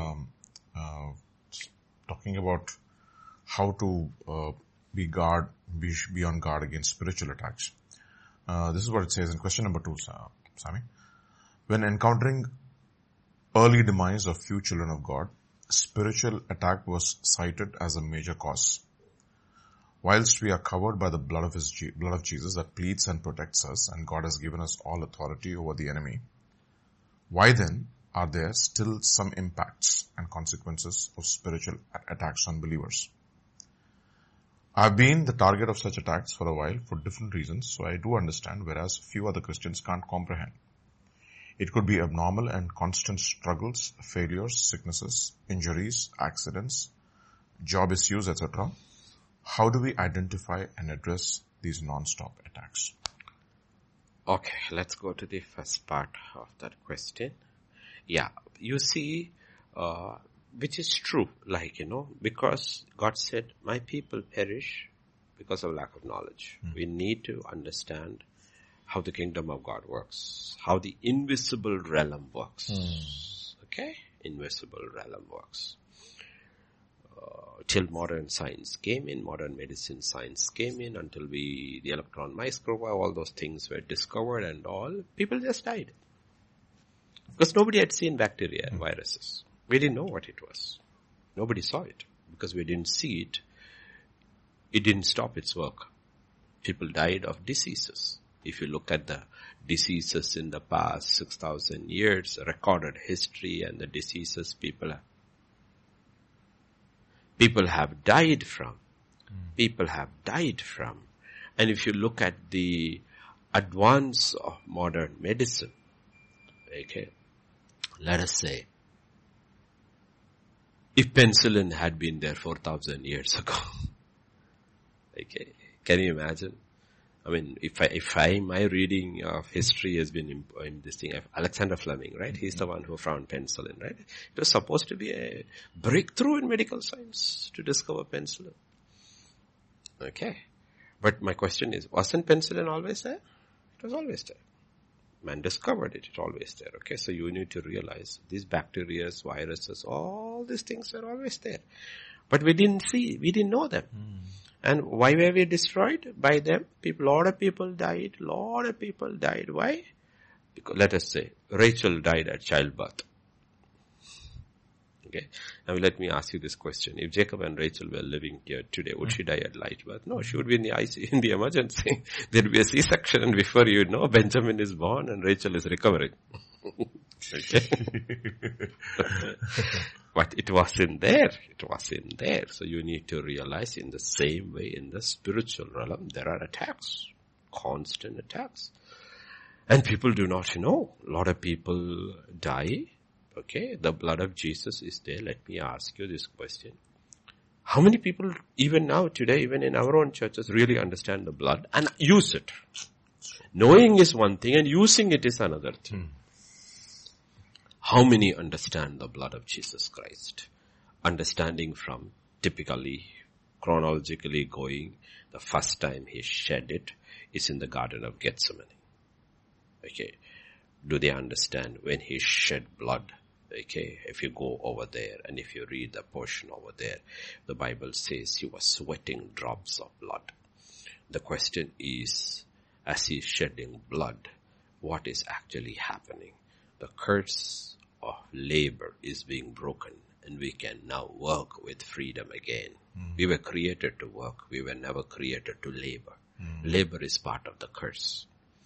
talking about how to be on guard against spiritual attacks. This is what it says in question number 2, Sami. When encountering early demise of few children of God, spiritual attack was cited as a major cause. Whilst we are covered by the blood of Jesus that pleads and protects us, and God has given us all authority over the enemy, why then are there still some impacts and consequences of spiritual attacks on believers? I've been the target of such attacks for a while for different reasons, so I do understand, whereas few other Christians can't comprehend. It could be abnormal and constant struggles, failures, sicknesses, injuries, accidents, job issues, etc. How do we identify and address these non-stop attacks? Okay, let's go to the first part of that question. Yeah, you see, which is true, because God said, my people perish because of lack of knowledge. We need to understand how the kingdom of God works, how the invisible realm works. Okay? Invisible realm works. Till modern science came in, modern medicine science came in, until the electron microscope, all those things were discovered and all, people just died. Because nobody had seen bacteria and viruses. We didn't know what it was. Nobody saw it. Because we didn't see it, it didn't stop its work. People died of diseases. If you look at the diseases in the past 6,000 years, recorded history and the diseases people have died from. People have died from. And if you look at the advance of modern medicine, okay, Let us say, if penicillin had been there 4,000 years ago, okay, can you imagine? I mean, my reading of history has been in this thing, Alexander Fleming, right? He's the one who found penicillin, right? It was supposed to be a breakthrough in medical science to discover penicillin. Okay. But my question is, wasn't penicillin always there? It was always there. Man discovered it. It's always there. Okay. So you need to realize these bacteria, viruses, all these things are always there. But we didn't know them. And why were we destroyed by them? A lot of people died. Why? Because, let us say, Rachel died at childbirth. Okay. Now let me ask you this question. If Jacob and Rachel were living here today, would she die at childbirth? No, she would be in the ICU, in the emergency. There would be a C-section, and before you know, Benjamin is born and Rachel is recovering. Okay. But it wasn't there. So you need to realize, in the same way, in the spiritual realm, there are attacks. Constant attacks. And people do not know. A lot of people die. Okay, the blood of Jesus is there. Let me ask you this question. How many people, even now, today, even in our own churches, really understand the blood and use it? Knowing is one thing and using it is another thing. How many understand the blood of Jesus Christ? Understanding from typically, chronologically going, the first time he shed it is in the Garden of Gethsemane. Okay. Do they understand when he shed blood? Okay. If you go over there and if you read the portion over there, the Bible says he was sweating drops of blood. The question is, as he's shedding blood, what is actually happening? The curse of labor is being broken and we can now work with freedom again. We were created to work. We were never created to labor. Labor is part of the curse.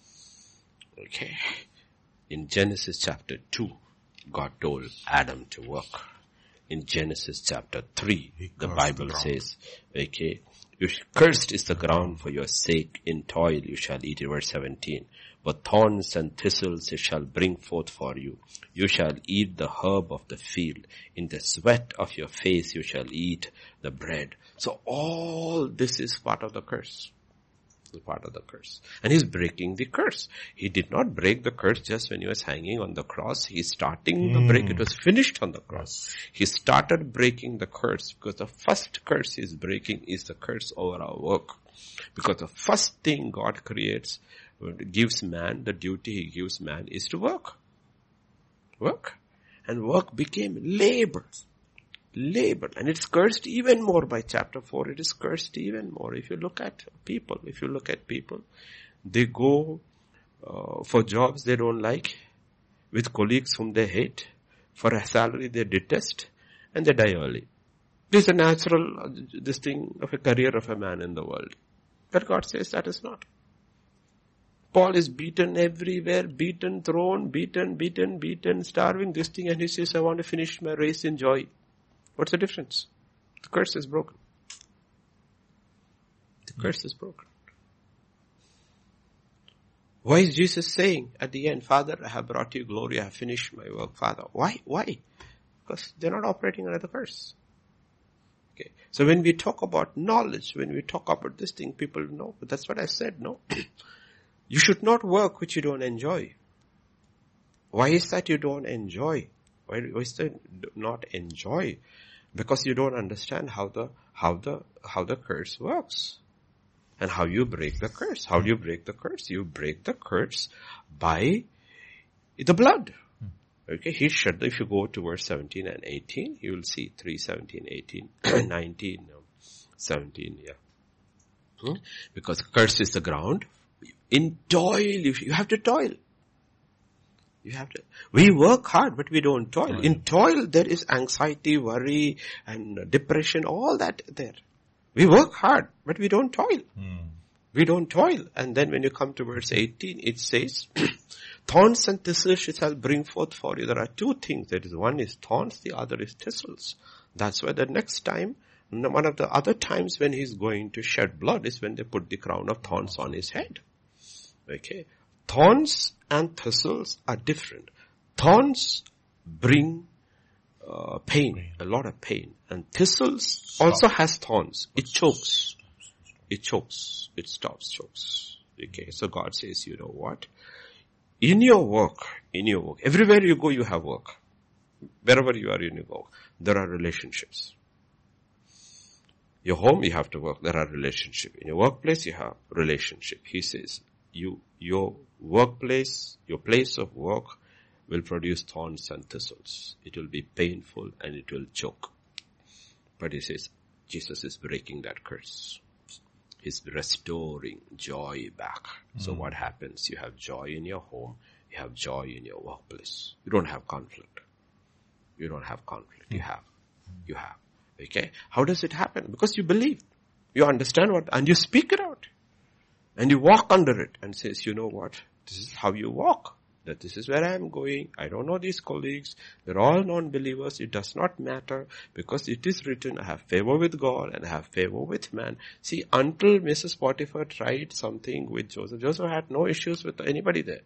Okay. In Genesis chapter 2, God told Adam to work. In Genesis chapter 3, the Bible says, okay, cursed is the ground for your sake. In toil you shall eat it. Verse 17. But thorns and thistles it shall bring forth for you. You shall eat the herb of the field. In the sweat of your face you shall eat the bread. So all this is part of the curse. Part of the curse. And he's breaking the curse. He did not break the curse just when he was hanging on the cross. He's starting the break. It was finished on the cross. He started breaking the curse because the first curse he's breaking is the curse over our work. Because the first thing God creates, gives man, the duty he gives man is to work. Work. And work became labor. Labor. And it's cursed even more by chapter 4. It is cursed even more. If you look at people, they go for jobs they don't like, with colleagues whom they hate, for a salary they detest, and they die early. This is a natural, this thing of a career of a man in the world. But God says that is not. Paul is beaten everywhere, beaten, thrown, beaten, starving, this thing, and he says, I want to finish my race in joy. What's the difference? The curse is broken. The curse is broken. Why is Jesus saying at the end, Father, I have brought you glory, I have finished my work, Father? Why? Because they're not operating under the curse. Okay. So when we talk about knowledge, when we talk about this thing, people know. But that's what I said, no? You should not work which you don't enjoy. Why is that you don't enjoy? Why is that not enjoy? Because you don't understand how the curse works. And how you break the curse. How do you break the curse? You break the curse by the blood. Okay, he shed, if you go to verse 17 and 18, you will see 3, 17, 18, 19, 17, yeah. Because curse is the ground. In toil, you have to toil. We work hard, but we don't toil. In toil, there is anxiety, worry, and depression, all that there. We work hard, but we don't toil. We don't toil. And then when you come to verse 18, it says, thorns and thistles shall bring forth for you. There are two things. There is one is thorns, the other is thistles. That's why the next time, one of the other times when he's going to shed blood is when they put the crown of thorns on his head. Okay. Thorns and thistles are different. Thorns bring pain, a lot of pain. And thistles also has thorns. It chokes. It chokes. It stops, chokes. Okay, so God says, you know what? In your work, everywhere you go, you have work. Wherever you are in your work, there are relationships. Your home, you have to work. There are relationships. In your workplace, you have relationship. He says, your workplace, your place of work will produce thorns and thistles. It will be painful and it will choke. But he says, Jesus is breaking that curse. He's restoring joy back. So what happens? You have joy in your home. You have joy in your workplace. You don't have conflict. You don't have conflict. You have. Okay? How does it happen? Because you believe. You understand and you speak it out. And you walk under it and says, you know what? This is how you walk. That this is where I am going. I don't know these colleagues. They're all non-believers. It does not matter because it is written, I have favor with God and I have favor with man. See, until Mrs. Potiphar tried something with Joseph, Joseph had no issues with anybody there.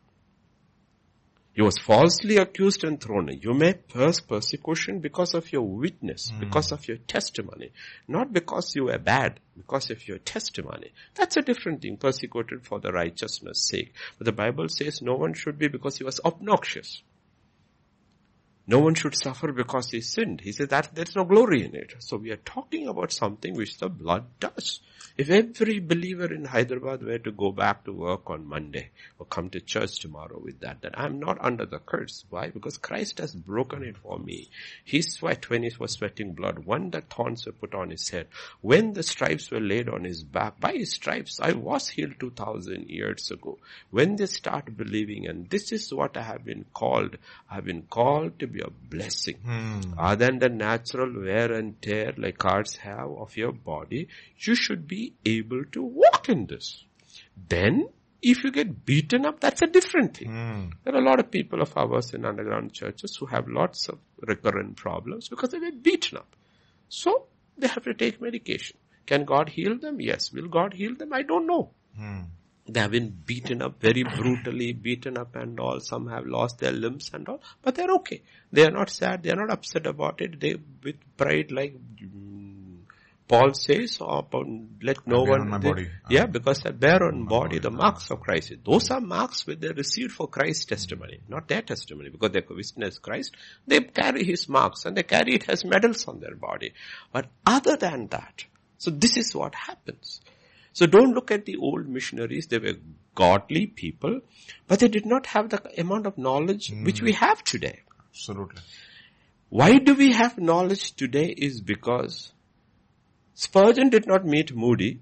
He was falsely accused and thrown in. You may face persecution because of your witness, because of your testimony. Not because you were bad, because of your testimony. That's a different thing, persecuted for the righteousness' sake. But the Bible says no one should be because he was obnoxious. No one should suffer because he sinned. He said that there's no glory in it. So we are talking about something which the blood does. If every believer in Hyderabad were to go back to work on Monday or come to church tomorrow with that, then I'm not under the curse. Why? Because Christ has broken it for me. He sweat when he was sweating blood. When the thorns were put on his head, when the stripes were laid on his back, by his stripes I was healed 2,000 years ago. When they start believing, and this is what I have been called to be a blessing. Other than the natural wear and tear like cars have of your body, you should be able to walk in this. Then, if you get beaten up, that's a different thing. There are a lot of people of ours in underground churches who have lots of recurrent problems because they were beaten up. So, they have to take medication. Can God heal them? Yes. Will God heal them? I don't know. They have been beaten up, very brutally beaten up and all. Some have lost their limbs and all. But they're okay. They are not sad. They are not upset about it. They, with pride, like Paul says, let no one... body. Because they bear on body the marks of Christ. Those are marks which they received for Christ's testimony, not their testimony. Because they witness Christ, they carry his marks and they carry it as medals on their body. But other than that, so this is what happens. So don't look at the old missionaries. They were godly people, but they did not have the amount of knowledge which we have today. Absolutely. Why do we have knowledge today is because Spurgeon did not meet Moody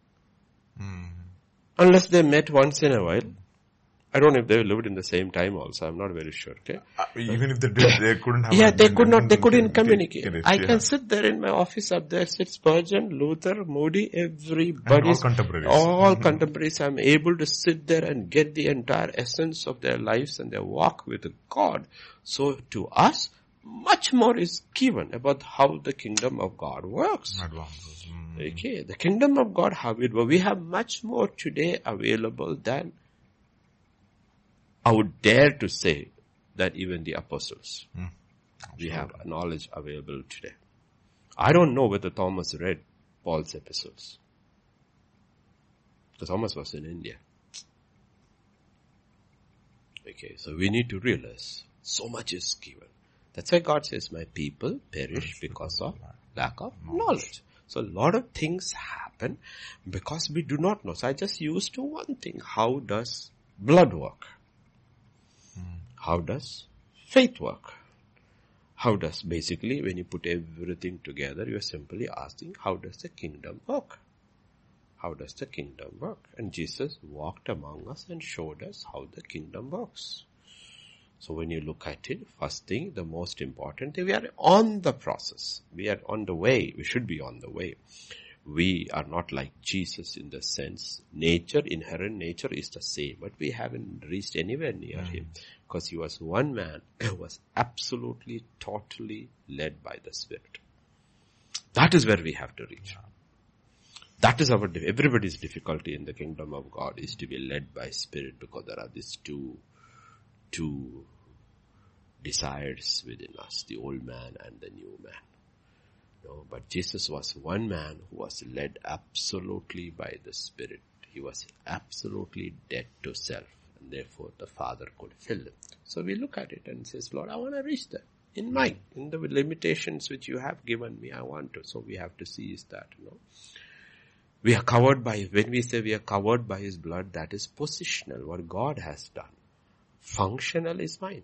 unless they met once in a while. I don't know if they lived in the same time also. I'm not very sure. Okay. Even if they did, they couldn't have. They couldn't communicate. I can sit there in my office up there, sit Spurgeon, Luther, Moody, everybody. All contemporaries. I'm able to sit there and get the entire essence of their lives and their walk with God. So to us, much more is given about how the kingdom of God works. Okay. The kingdom of God, how it works. We have much more today available than I would dare to say that even the apostles. We have knowledge available today. I don't know whether Thomas read Paul's epistles. Because Thomas was in India. Okay, so we need to realize so much is given. That's why God says, my people perish because of lack of knowledge. So a lot of things happen because we do not know. So I just used to one thing. How does blood work? How does faith work? How does, basically, when you put everything together, you are simply asking, how does the kingdom work? How does the kingdom work? And Jesus walked among us and showed us how the kingdom works. So when you look at it, first thing, the most important thing, we are on the process. We are on the way. We should be on the way. We are not like Jesus in the sense, inherent nature is the same, but we haven't reached anywhere near him. Because he was one man who was absolutely, totally led by the Spirit. That is where we have to reach. That is everybody's difficulty in the kingdom of God is to be led by Spirit, because there are these two desires within us, the old man and the new man. No, but Jesus was one man who was led absolutely by the Spirit. He was absolutely dead to self, and therefore the Father could fill him. So we look at it and says, Lord, I want to reach that. In the limitations which you have given me, I want to. So we have to see is that, we are covered by, when we say we are covered by His blood, that is positional, what God has done. Functional is mine.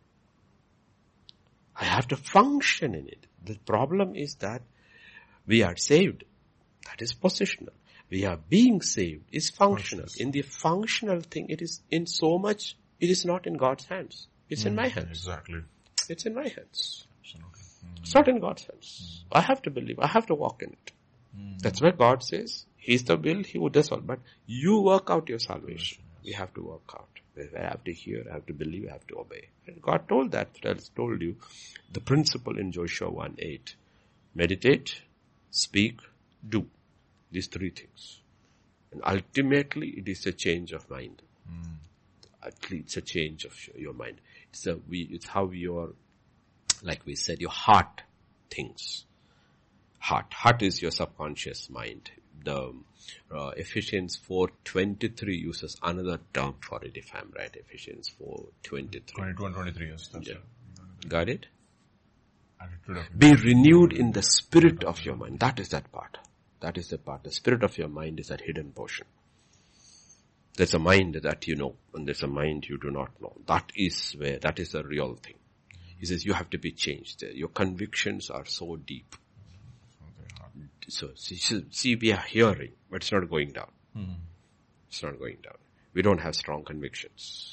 I have to function in it. The problem is that we are saved. That is positional. We are being saved is functional. In the functional thing, it is in so much, it is not in God's hands. It's in my hands. Exactly. It's in my hands. Absolutely. It's not in God's hands. I have to believe. I have to walk in it. That's why God says, He's the will, He who does all. But you work out your salvation. We have to work out. I have to hear, I have to believe, I have to obey. And God told that. I told you the principle in Joshua 1:8. Meditate, speak, do. These three things. And ultimately, it is a change of mind. Actually, it's a change of your mind. It's how your, like we said, your heart thinks. Heart is your subconscious mind. The Ephesians 4:23 uses another term for it, if I'm right. Ephesians 4:23. 22 and 23, yes. That's right. Got it? Attitude of Be renewed in the spirit of your mind. That is that part. That is the part. The spirit of your mind is that hidden portion. There's a mind that you know, and there's a mind you do not know. That is the real thing. He says you have to be changed there. Your convictions are so deep. So, see, we are hearing, but it's not going down. It's not going down. We don't have strong convictions.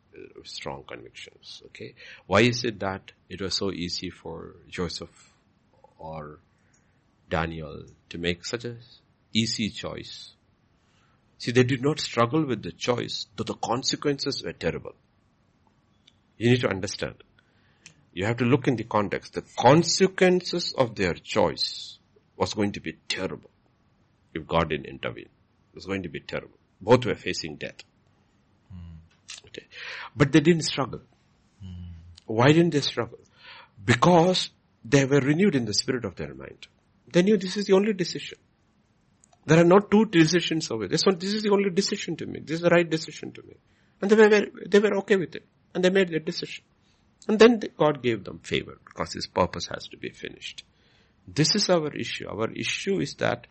Okay? Why is it that it was so easy for Joseph or Daniel to make such an easy choice? See, they did not struggle with the choice, though the consequences were terrible. You need to understand. You have to look in the context. The consequences of their choice was going to be terrible if God didn't intervene. It was going to be terrible. Both were facing death. Okay. But they didn't struggle. Why didn't they struggle? Because they were renewed in the spirit of their mind. They knew this is the only decision. There are not two decisions over this one. This is the only decision to make. This is the right decision to make. And they were okay with it. And they made their decision. And then God gave them favor because His purpose has to be finished. This is our issue. Our issue is that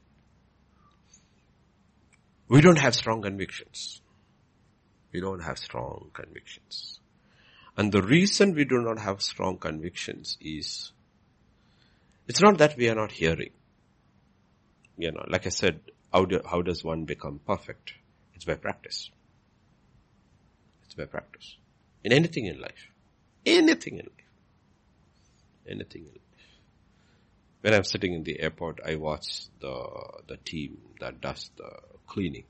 we don't have strong convictions. We don't have strong convictions. And the reason we do not have strong convictions is, it's not that we are not hearing. Like I said, how does one become perfect? It's by practice. It's by practice. In anything in life. Anything in life. Anything in life. When I'm sitting in the airport, I watch the team that does the cleaning.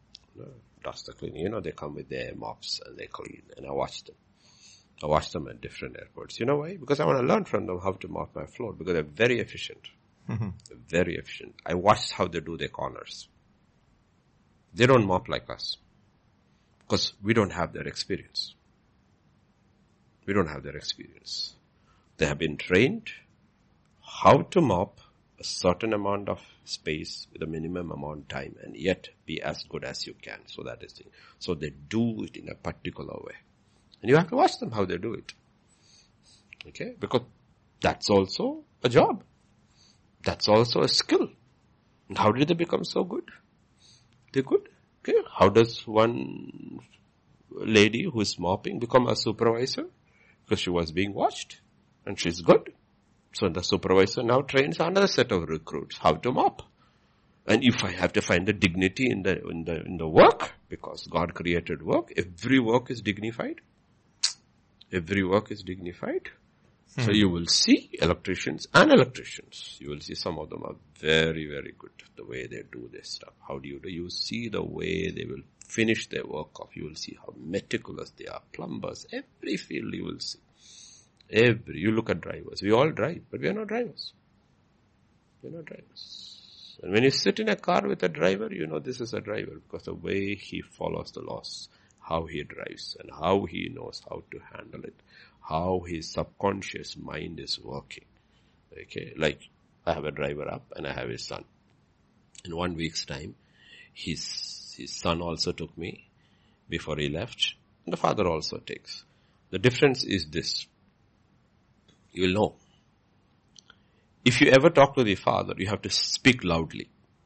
They come with their mops and they clean, and I watch them. I watch them at different airports. You know why? Because I want to learn from them how to mop my floor, because they're very efficient. Very efficient. I watch how they do their corners. They don't mop like us, because we don't have their experience. We don't have their experience. They have been trained how to mop a certain amount of space with a minimum amount of time and yet be as good as you can. So that is the thing. So they do it in a particular way. And you have to watch them how they do it. Okay? Because that's also a job. That's also a skill. And how did they become so good? They're good. Okay? How does one lady who is mopping become a supervisor? Because she was being watched and she's good. So the supervisor now trains another set of recruits how to mop. And if I have to find the dignity in the work, because God created work, every work is dignified. Every work is dignified. So you will see electricians. You will see some of them are very, very good the way they do this stuff. How do? You see the way they will finish their work off. You will see how meticulous they are. Plumbers, every field you will see. You look at drivers. We all drive, but we are not drivers. We are not drivers. And when you sit in a car with a driver, you know this is a driver because the way he follows the laws, how he drives and how he knows how to handle it, how his subconscious mind is working. Okay, like I have a driver up and I have his son. In 1 week's time, his son also took me before he left. And the father also takes. The difference is this. You will know. If you ever talk to the father, you have to speak loudly.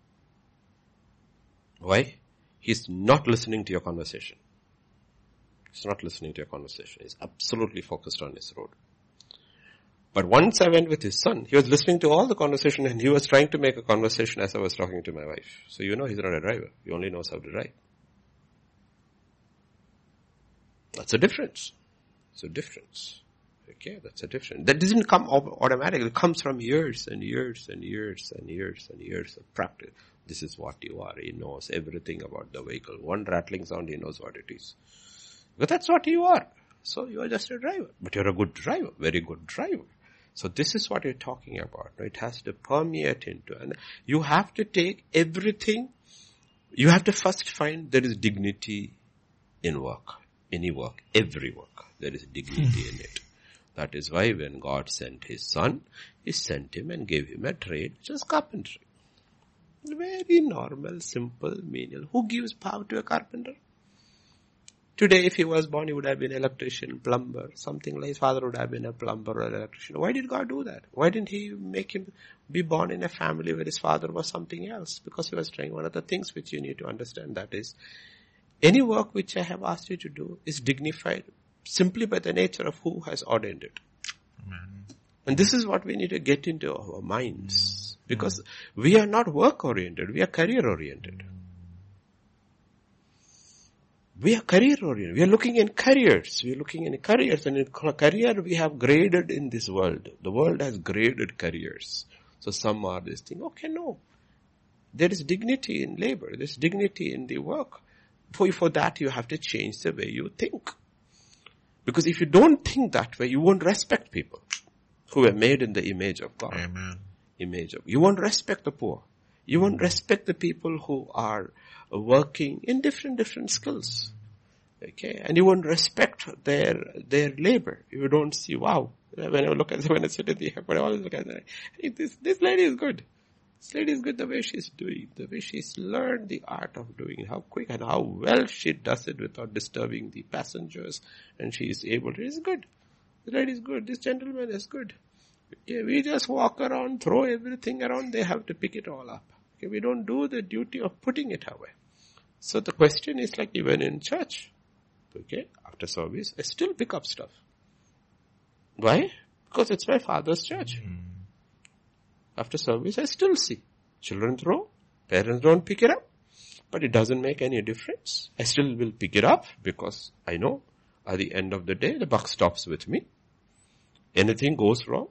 Why? He's not listening to your conversation. He's not listening to your conversation. He's absolutely focused on his road. But once I went with his son, he was listening to all the conversation and he was trying to make a conversation as I was talking to my wife. So you know he's not a driver. He only knows how to drive. That's a difference. It's a difference. Okay, that's a difference. That doesn't come automatically. It comes from years and years and years and years and years of practice. This is what you are. He knows everything about the vehicle. One rattling sound, he knows what it is. But that's what you are. So you are just a driver. But you're a good driver. Very good driver. So this is what you're talking about. It has to permeate into, and you have to take everything. You have to first find there is dignity in work. Any work, every work, there is dignity in it. That is why when God sent his son, he sent him and gave him a trade, which is carpentry. Very normal, simple, menial. Who gives power to a carpenter? Today, if he was born, he would have been electrician, plumber, something like his father would have been a plumber or electrician. Why did God do that? Why didn't he make him be born in a family where his father was something else? Because he was trying. One of the things which you need to understand, that is, any work which I have asked you to do is dignified simply by the nature of who has ordained it. Amen. And this is what we need to get into our minds. Because we are not work-oriented, we are career-oriented. We are career-oriented. We are looking in careers. We are looking in careers. And in career, we have graded in this world. The world has graded careers. So some are this thing. Okay, no. There is dignity in labor. There is dignity in the work. For that, you have to change the way you think. Because if you don't think that way, you won't respect people who are made in the image of God. Amen. You won't respect the poor. You won't respect the people who are working in different skills. Okay, and you won't respect their labor. You don't see, wow. When I sit at the airport, I always look at that. Hey, this lady is good. This lady is good the way she's doing, the way she's learned the art of doing it, how quick and how well she does it without disturbing the passengers, and she is able to. It's good. The lady is good. This gentleman is good. Okay, we just walk around, throw everything around. They have to pick it all up. Okay, we don't do the duty of putting it away. So the question is like even in church. Okay, after service, I still pick up stuff. Why? Because it's my father's church. After service, I still see. Children throw, parents don't pick it up. But it doesn't make any difference. I still will pick it up because I know at the end of the day, the buck stops with me. Anything goes wrong,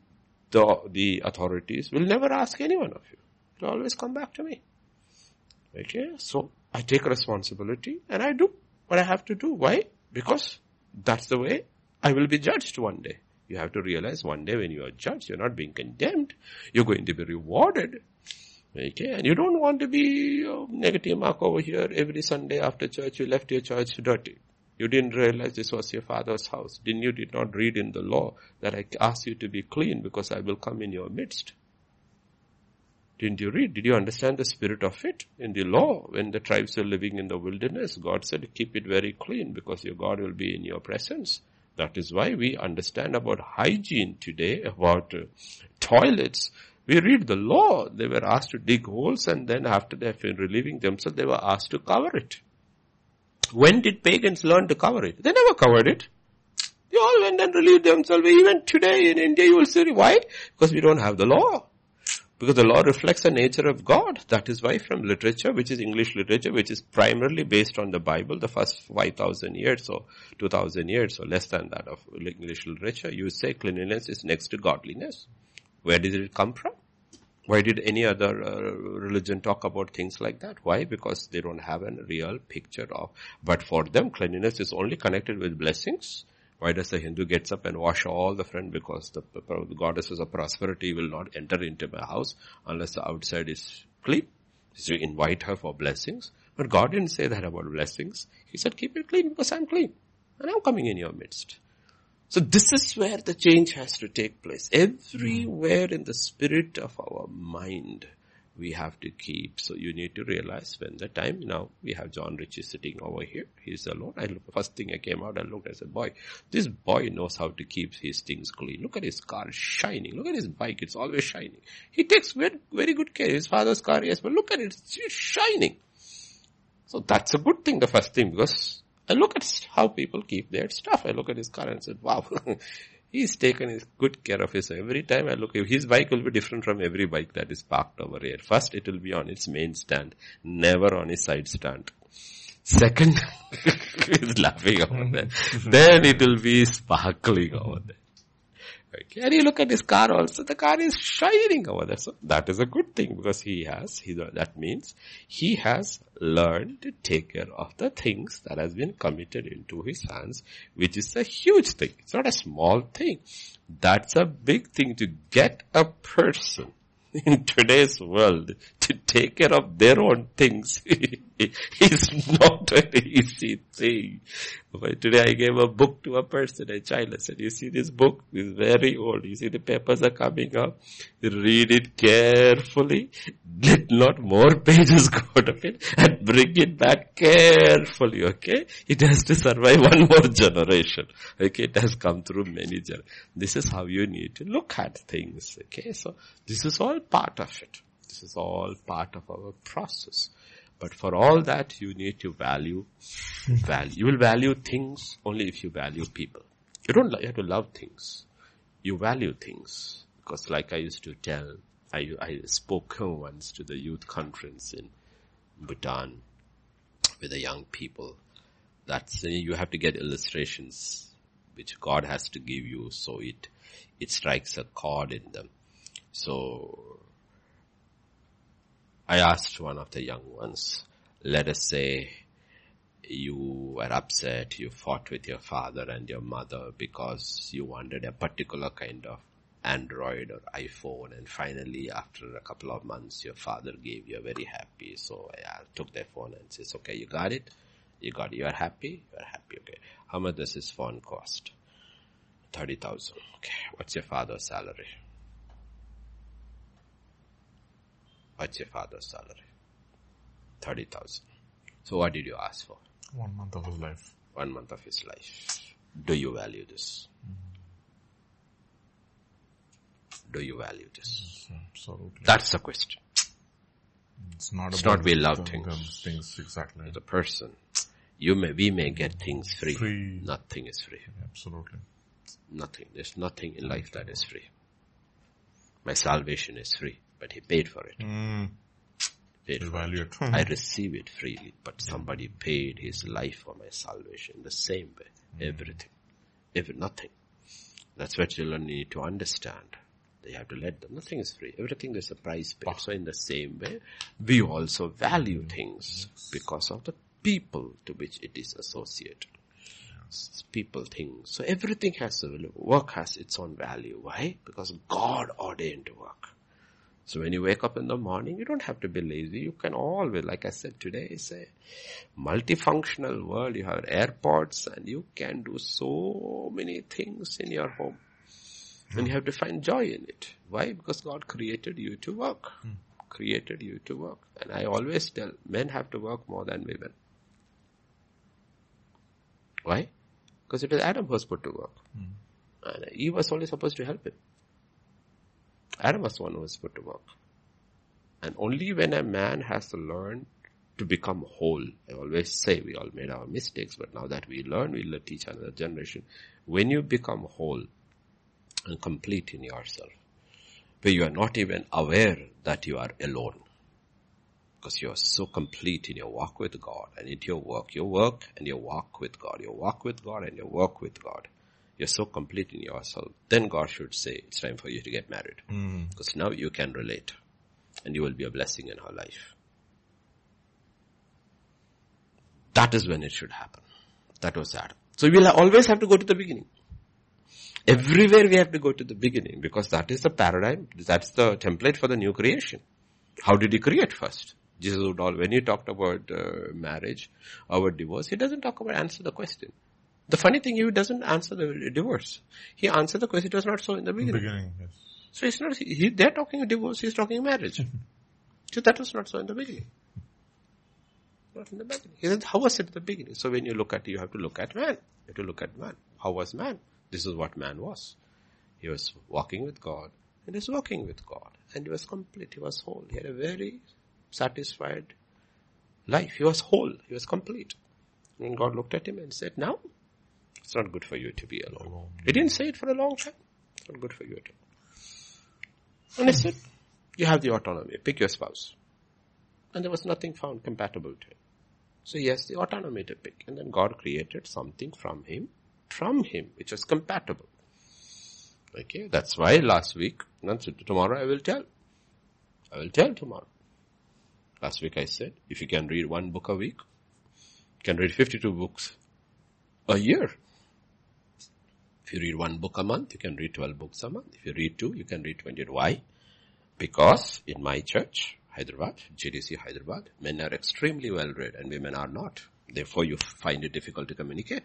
the authorities will never ask any one of you. It will always come back to me. Okay, so I take responsibility and I do what I have to do. Why? Because that's the way I will be judged one day. You have to realize one day when you are judged, you're not being condemned. You're going to be rewarded. Okay, and you don't want to be negative mark over here every Sunday after church. You left your church dirty. You didn't realize this was your father's house. You did not read in the law that I asked you to be clean because I will come in your midst. Didn't you read? Did you understand the spirit of it? In the law, when the tribes were living in the wilderness, God said, keep it very clean because your God will be in your presence. That is why we understand about hygiene today, about toilets. We read the law. They were asked to dig holes and then after they have been relieving themselves, they were asked to cover it. When did pagans learn to cover it? They never covered it. They all went and relieved themselves. Even today in India you will see why? Because we don't have the law. Because the law reflects the nature of God. That is why from literature, which is English literature, which is primarily based on the Bible, the first 5,000 years or 2,000 years or less than that of English literature, you say cleanliness is next to godliness. Where did it come from? Why did any other religion talk about things like that? Why? Because they don't have a real picture of. But for them, cleanliness is only connected with blessings. Why does the Hindu gets up and wash all the front? Because the goddesses of prosperity will not enter into my house unless the outside is clean. So you invite her for blessings. But God didn't say that about blessings. He said, keep it clean because I'm clean. And I'm coming in your midst. So this is where the change has to take place. Everywhere in the spirit of our mind, we have to keep. So you need to realize when the time, now we have John Ritchie sitting over here. He's alone. First thing I came out, I looked, I said, boy, this boy knows how to keep his things clean. Look at his car, it's shining. Look at his bike, it's always shining. He takes very, very good care. His father's car, yes, but look at it, it's shining. So that's a good thing, the first thing, because I look at how people keep their stuff. I look at his car and said, wow, he's taken his good care of his. Every time I look, his bike will be different from every bike that is parked over here. First, it will be on its main stand, never on his side stand. Second, he's laughing over there. Then it will be sparkling over there. Okay. And you look at his car also, the car is shining over there. So that is a good thing because that means he has learned to take care of the things that has been committed into his hands, which is a huge thing. It's not a small thing. That's a big thing to get a person in today's world to take care of their own things. It's not an easy thing. But today I gave a book to a person, a child. I said, you see this book is very old. You see the papers are coming up. Read it carefully. Let not more pages go out of it and bring it back carefully, okay? It has to survive one more generation. Okay, it has come through many generations. This is how you need to look at things, okay? So this is all part of it. This is all part of our process. But for all that, you need to value. You will value things only if you value people. You have to love things. You value things. Because like I used to tell, I spoke once to the youth conference in Bhutan with the young people. That's, you have to get illustrations which God has to give you so it strikes a chord in them. So I asked one of the young ones, let us say you were upset, you fought with your father and your mother because you wanted a particular kind of Android or iPhone, and finally after a couple of months your father gave you, very happy. So I took their phone and says, okay, you got it? You got it. You are happy? You are happy. Okay. How much does this phone cost? 30,000. Okay. What's your father's salary? What's your father's salary? 30,000. So what did you ask for? 1 month of his life. 1 month of his life. Do you value this? Do you value this? Absolutely. That's the question. It's not we love things. Exactly. The person. We may get things free. Nothing is free. Absolutely. Nothing. There's nothing in life that is free. My salvation is free, but he paid for it. Paid for it. I receive it freely, but somebody paid his life for my salvation. The same way. Everything. Nothing. That's what children need to understand. They have to let them. Nothing is free. Everything is a price paid. So in the same way, we also value things because of the people to which it is associated. It's people, things. So everything has a value. Work has its own value. Why? Because God ordained work. So when you wake up in the morning, you don't have to be lazy. You can always, like I said today, it's a multifunctional world. You have airports and you can do so many things in your home. And you have to find joy in it. Why? Because God created you to work. Created you to work. And I always tell, men have to work more than women. Why? Because it was Adam who was put to work. And Eve was only supposed to help him. Adam was the one who was put to work. And only when a man has to learn to become whole, I always say we all made our mistakes, but now that we learn, we'll teach another generation. When you become whole and complete in yourself, where you are not even aware that you are alone, because you are so complete in your walk with God and in your work and your walk with God, your walk with God and your work with God. You're so complete in yourself. Then God should say, it's time for you to get married. Because now you can relate and you will be a blessing in her life. That is when it should happen. That was Adam. So we'll always have to go to the beginning. Everywhere we have to go to the beginning because that is the paradigm. That's the template for the new creation. How did he create first? Jesus would all, when he talked about marriage or divorce, he doesn't talk about answer the question. The funny thing, he doesn't answer the divorce. He answered the question, it was not so in the beginning. Yes. So it's not, they're talking divorce, he's talking marriage. So that was not so in the beginning. Not in the beginning. He said, how was it in the beginning? So when you look at it, you have to look at man. You have to look at man. How was man? This is what man was. He was walking with God, and he was working with God. And he was complete, he was whole. He had a very satisfied life. He was whole, he was complete. And God looked at him and said, now, it's not good for you to be alone. He didn't say it for a long time. It's not good for you at all. And he said, you have the autonomy, pick your spouse. And there was nothing found compatible to him. So he has the autonomy to pick. And then God created something from him, which was compatible. Okay, that's why last week, tomorrow I will tell. I will tell tomorrow. Last week I said, if you can read one book a week, you can read 52 books a year. If you read one book a month, you can read 12 books a month. If you read 2, you can read 20. Why? Because in my church, Hyderabad, GDC Hyderabad, men are extremely well read and women are not. Therefore, you find it difficult to communicate.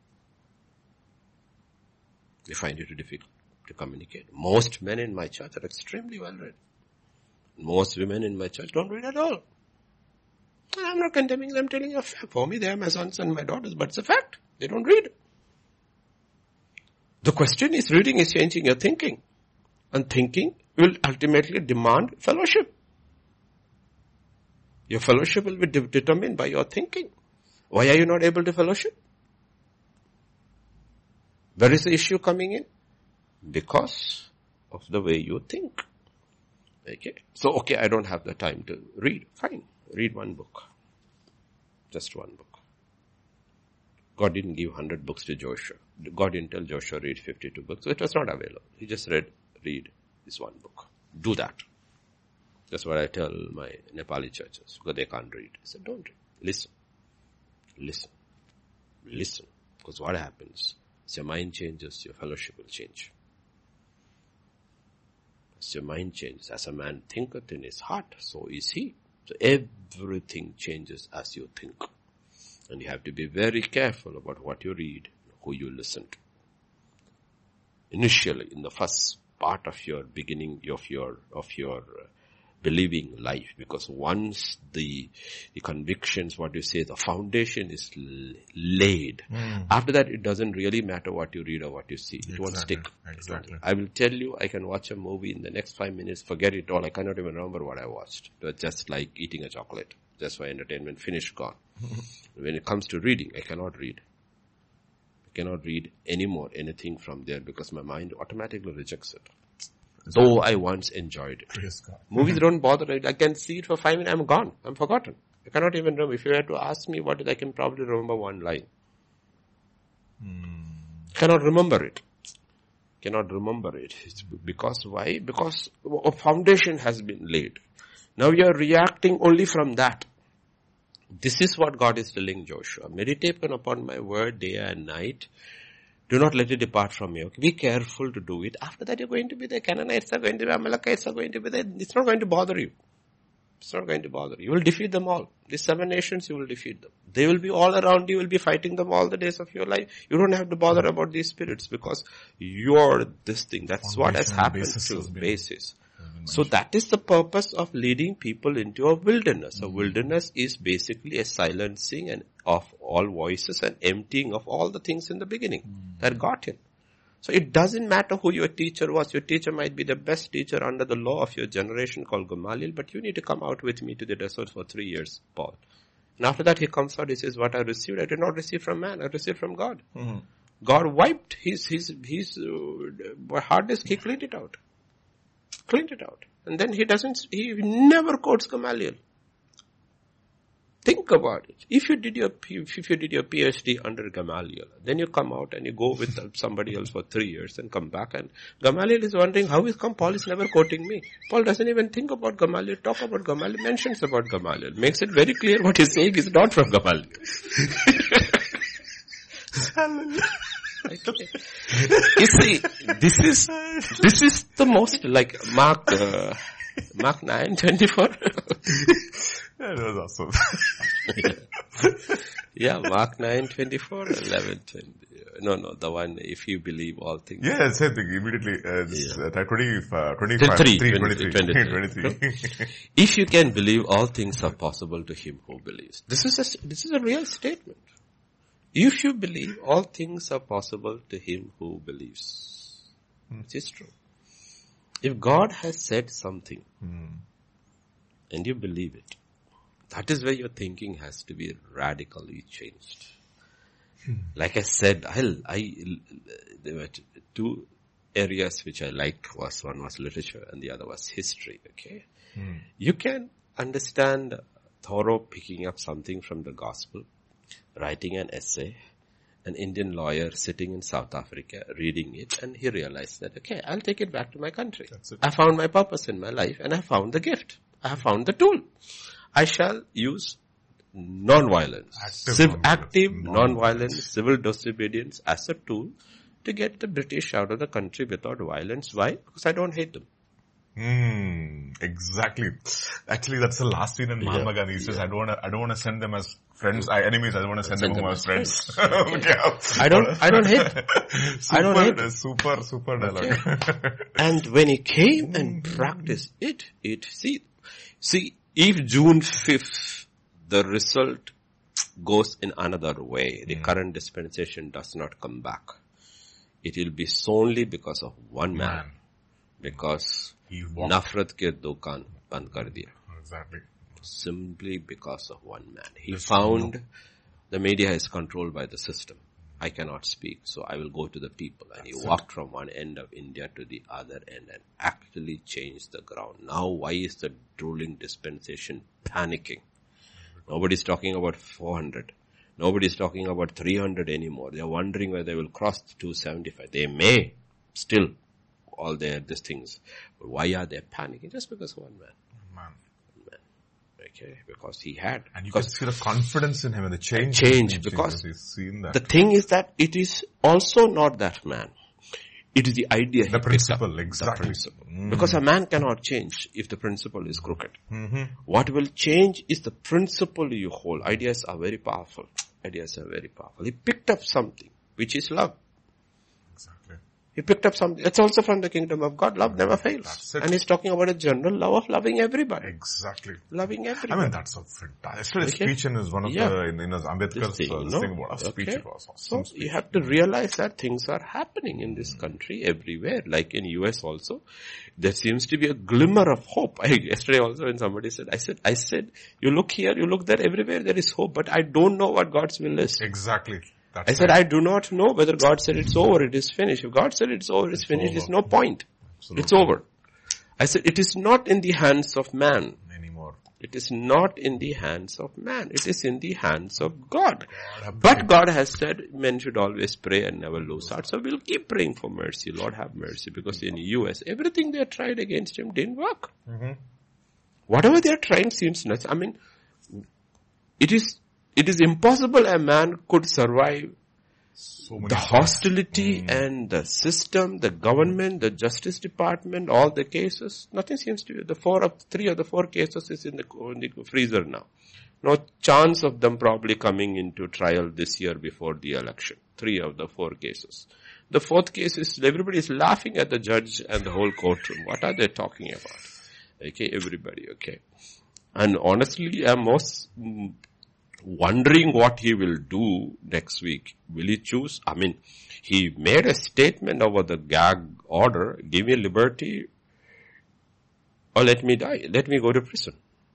You find it difficult to communicate. Most men in my church are extremely well read. Most women in my church don't read at all. I'm not condemning them, telling a fact. For me, they are my sons and my daughters, but it's a fact. They don't read. The question is, reading is changing your thinking. And thinking will ultimately demand fellowship. Your fellowship will be determined by your thinking. Why are you not able to fellowship? Where is the issue coming in? Because of the way you think. Okay. So, I don't have the time to read. Fine. Read one book. Just one book. God didn't give 100 books to Joshua. God didn't tell Joshua read 52 books. So it was not available. He just read this one book. Do that. That's what I tell my Nepali churches, because they can't read. I said, don't read. Listen. Listen. Listen. Because what happens? As your mind changes, your fellowship will change. As your mind changes, as a man thinketh in his heart, so is he. So everything changes as you think. And you have to be very careful about what you read, who you listen to. Initially, in the first part of your beginning of your believing life, because once the convictions, the foundation is laid. After that, it doesn't really matter what you read or what you see. It won't stick. Exactly. I will tell you, I can watch a movie in the next 5 minutes, forget it all. I cannot even remember what I watched. It was just like eating a chocolate. Just for entertainment, finished, gone. When it comes to reading, I cannot read. I cannot read anymore anything from there because my mind automatically rejects it. Though I once enjoyed it. Yes, God. Movies don't bother me. I can see it for 5 minutes, I'm gone. I'm forgotten. I cannot even remember. If you had to ask me what it is, I can probably remember one line. Cannot remember it. Cannot remember it. It's because why? Because a foundation has been laid. Now you are reacting only from that. This is what God is telling Joshua. Meditate upon my word day and night. Do not let it depart from you. Be careful to do it. After that, you're going to be there. Canaanites are going to be, Amalekites are going to be there. It's not going to bother you. It's not going to bother you. You will defeat them all. These 7 nations, you will defeat them. They will be all around you. You will be fighting them all the days of your life. You don't have to bother about these spirits because you're this thing. That's what has happened to basis. So that is the purpose of leading people into a wilderness. A wilderness is basically a silencing and of all voices and emptying of all the things in the beginning that got in. So it doesn't matter who your teacher was. Your teacher might be the best teacher under the law of your generation called Gamaliel, but you need to come out with me to the desert for 3 years, Paul. And after that he comes out, he says, what I received, I did not receive from man, I received from God. God wiped his hard disk, he cleaned it out. Cleaned it out. And then he never quotes Gamaliel. Think about it. If you did your PhD under Gamaliel, then you come out and you go with somebody else for 3 years and come back, and Gamaliel is wondering how is Paul is never quoting me. Paul doesn't even think about Gamaliel, talk about Gamaliel, mentions about Gamaliel, makes it very clear what he's saying is not from Gamaliel. You see, this is the most like Mark 9:24. That was awesome. Yeah, Mark 9:24, 11:20. No, the one, if you believe all things. Yeah, same thing. Immediately, 23. If you can believe all things are possible to him who believes. This is a real statement. If you believe all things are possible to him who believes. It is true. If God has said something and you believe it, that is where your thinking has to be radically changed. Like I said, there were two areas which I liked. One was literature and the other was history. Okay, you can understand Thoreau picking up something from the gospel, writing an essay, an Indian lawyer sitting in South Africa reading it, and he realized that, okay, I'll take it back to my country. I found my purpose in my life and I found the gift. I have found the tool. I shall use non-violence, active non-violence, civil disobedience as a tool to get the British out of the country without violence. Why? Because I don't hate them. Exactly. Actually, that's the last scene in Mahatma Gandhi. He says, I don't want to send them as friends, enemies. I don't want to send them as friends. Okay. I don't hate. I don't hate. Super dialogue. Okay. And when he came and practiced it, see, if June 5th, the result goes in another way, the current dispensation does not come back. It will be solely because of one man. Because Nafrat ke dukaan band kar diya. Exactly. Simply because of one man. He found the media is controlled by the system. I cannot speak, so I will go to the people. And he walked from one end of India to the other end and actually changed the ground. Now, why is the ruling dispensation panicking? Nobody's talking about 400. Nobody's talking about 300 anymore. They're wondering whether they will cross 275. They may still, all these things. But why are they panicking? Just because one man. Okay, because he had. And you can see the confidence in him and the change. Because he's seen that. The thing is that it is also not that man. It is the idea. The principle, exactly. The principle. Because a man cannot change if the principle is crooked. What will change is the principle you hold. Ideas are very powerful. He picked up something, which is love. Exactly. He picked up something. It's also from the kingdom of God. Love never fails. And he's talking about a general love of loving everybody. Exactly. Loving everybody. I mean, that's a fantastic speech in his one of the, in his Ambedkar's thing about a speech. It was awesome. So you have to realize that things are happening in this country everywhere. Like in US also, there seems to be a glimmer of hope. Yesterday also when somebody said, I said, you look here, you look there, everywhere there is hope, but I don't know what God's will is. Exactly. I said, I do not know whether God said it's over, it is finished. If God said it's over, it's finished, there's no point. Absolutely. It's over. I said, it is not in the hands of man. Anymore. It is not in the hands of man. It is in the hands of God. But God has said men should always pray and never lose heart. So we'll keep praying for mercy. Lord have mercy. Because in the US, everything they tried against him didn't work. Whatever they are trying seems nuts. I mean, it is impossible a man could survive the hostility and the system, the government, the justice department, all the cases. Nothing seems to be. 3 of the 4 cases is in the freezer now. No chance of them probably coming into trial this year before the election. 3 of the 4 cases. The 4th case is everybody is laughing at the judge and the whole courtroom. What are they talking about? Okay, everybody, okay. And honestly, I'm most wondering what he will do next week. Will he choose? I mean, he made a statement over the gag order, give me liberty or let me die. Let me go to prison.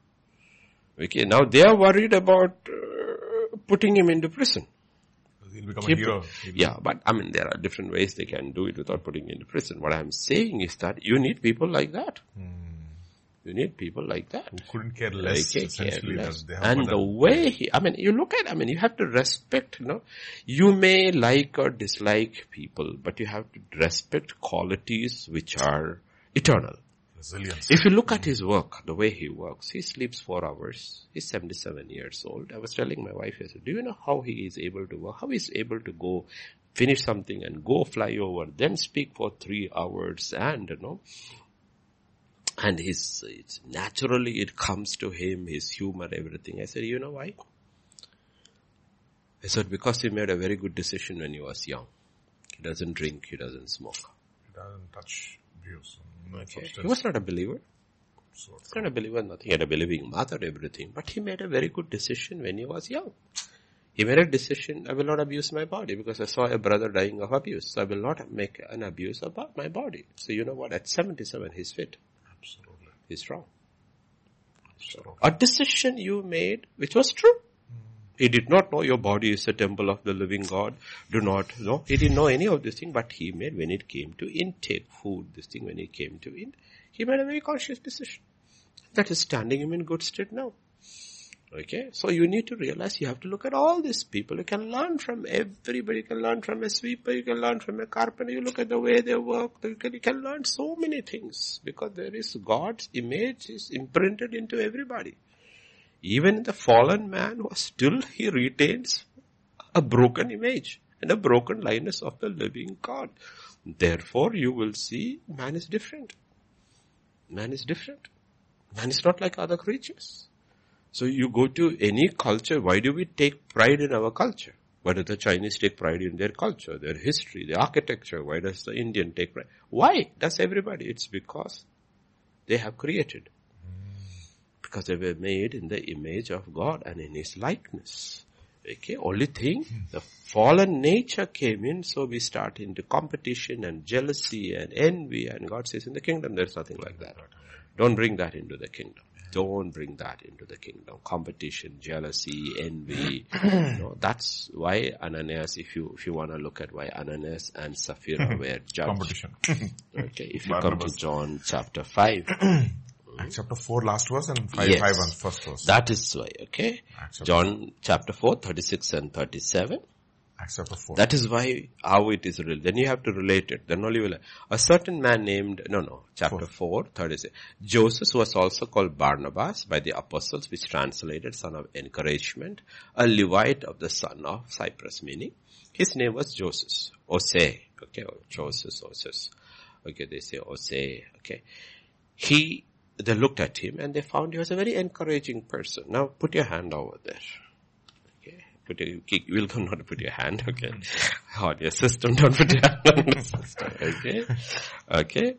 Okay, now they are worried about putting him into prison. He'll become a hero. Yeah, but I mean, there are different ways they can do it without putting him into prison. What I'm saying is that you need people like that. You need people like that. Who couldn't care less, essentially. And the way you have to respect, you may like or dislike people, but you have to respect qualities which are eternal. Resilience. If you look at his work, the way he works, he sleeps 4 hours. He's 77 years old. I was telling my wife, I said, do you know how he is able to work? How he is able to go finish something and go fly over, then speak for 3 hours and, and naturally it comes to him, his humor, everything. I said, you know why? I said, because he made a very good decision when he was young. He doesn't drink, he doesn't smoke. He doesn't touch abuse. No Okay. substance. He was not a believer. So, He's not a believer, nothing. He had a believing mother, everything. But he made a very good decision when he was young. He made a decision, I will not abuse my body because I saw a brother dying of abuse. So I will not make an abuse about my body. So you know what? At 77, he's fit. absolutely. He's strong. Absolutely. A decision you made, which was true. He did not know your body is a temple of the living God. Do not know. He didn't know any of this thing, but he made when it came to intake food, this thing when it came to he made a very conscious decision. That is standing him in good stead now. Okay, so you need to realize you have to look at all these people. You can learn from everybody. You can learn from a sweeper. You can learn from a carpenter. You look at the way they work. You can learn so many things because there is God's image is imprinted into everybody. Even the fallen man, still he retains a broken image and a broken likeness of the living God. Therefore, you will see man is different. Man is different. Man is not like other creatures. So you go to any culture, why do we take pride in our culture? Why do the Chinese take pride in their culture, their history, their architecture? Why does the Indian take pride? Why does everybody? It's because they have created. Because they were made in the image of God and in His likeness. Okay, only thing, the fallen nature came in, so we start into competition and jealousy and envy, and God says in the kingdom there's nothing like that. Don't bring that into the kingdom. Don't bring that into the kingdom. Competition, jealousy, envy. That's why Ananias, if you want to look at why Ananias and Sapphira were judged. Competition. Okay, if you come to John chapter 5. Acts chapter 4 last verse and 5 on first verse. That is why, okay. John chapter 4, 36 and 37. Acts chapter 4. That is why, how it is related. Then you have to relate it. Then only will, a certain man named, chapter 4, 36. Joseph was also called Barnabas by the apostles, which translated son of encouragement, a Levite of the son of Cyprus, meaning his name was Joseph. Ose, okay, or Joseph, Oses. Okay, they say Ose, okay. They looked at him and they found he was a very encouraging person. Now put your hand over there. You will not put your hand, okay? On your system, don't put your hand on the system, okay?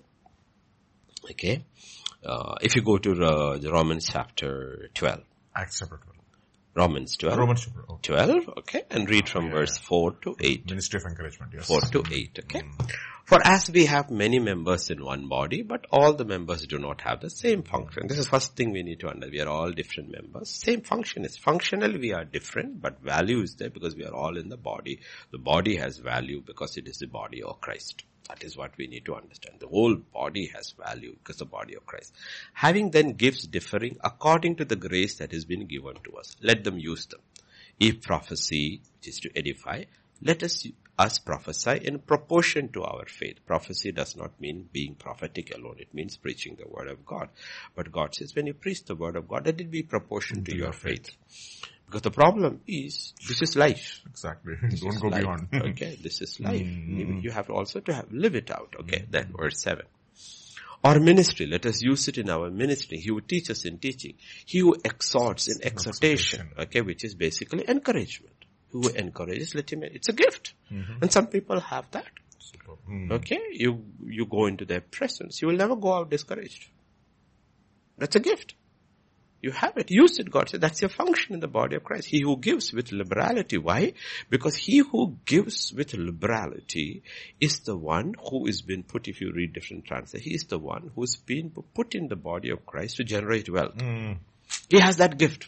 If you go to Romans chapter 12. Acts chapter 12. Romans 12. Romans chapter 12, okay? And read from verse 4 to 8. Ministry of encouragement, yes. 4 to 8, okay? For as we have many members in one body, but all the members do not have the same function. This is the first thing we need to understand. We are all different members. Same function is functionally we are different, but value is there because we are all in the body. The body has value because it is the body of Christ. That is what we need to understand. The whole body has value because the body of Christ. Having then gifts differing according to the grace that has been given to us. Let them use them. If prophecy, which is to edify, let us prophesy in proportion to our faith. Prophecy does not mean being prophetic alone. It means preaching the word of God. But God says when you preach the word of God, let it be proportion to your faith. Because the problem is, this is life. Exactly. Don't go beyond. Okay, this is life. You have also to live it out. Okay, then verse 7. Or ministry, let us use it in our ministry. He who teaches in teaching. He who exhorts in exhortation. Okay, which is basically encouragement. Who encourages, let him, it's a gift. And some people have that. Okay, you go into their presence. You will never go out discouraged. That's a gift. You have it. Use it, God said. That's your function in the body of Christ. He who gives with liberality. Why? Because he who gives with liberality is the one who is been put, if you read different translations, he is the one who is been put in the body of Christ to generate wealth. He has that gift.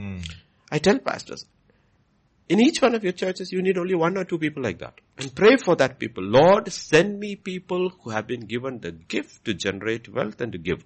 I tell pastors, in each one of your churches, you need only 1 or 2 people like that. And pray for that people. Lord, send me people who have been given the gift to generate wealth and to give.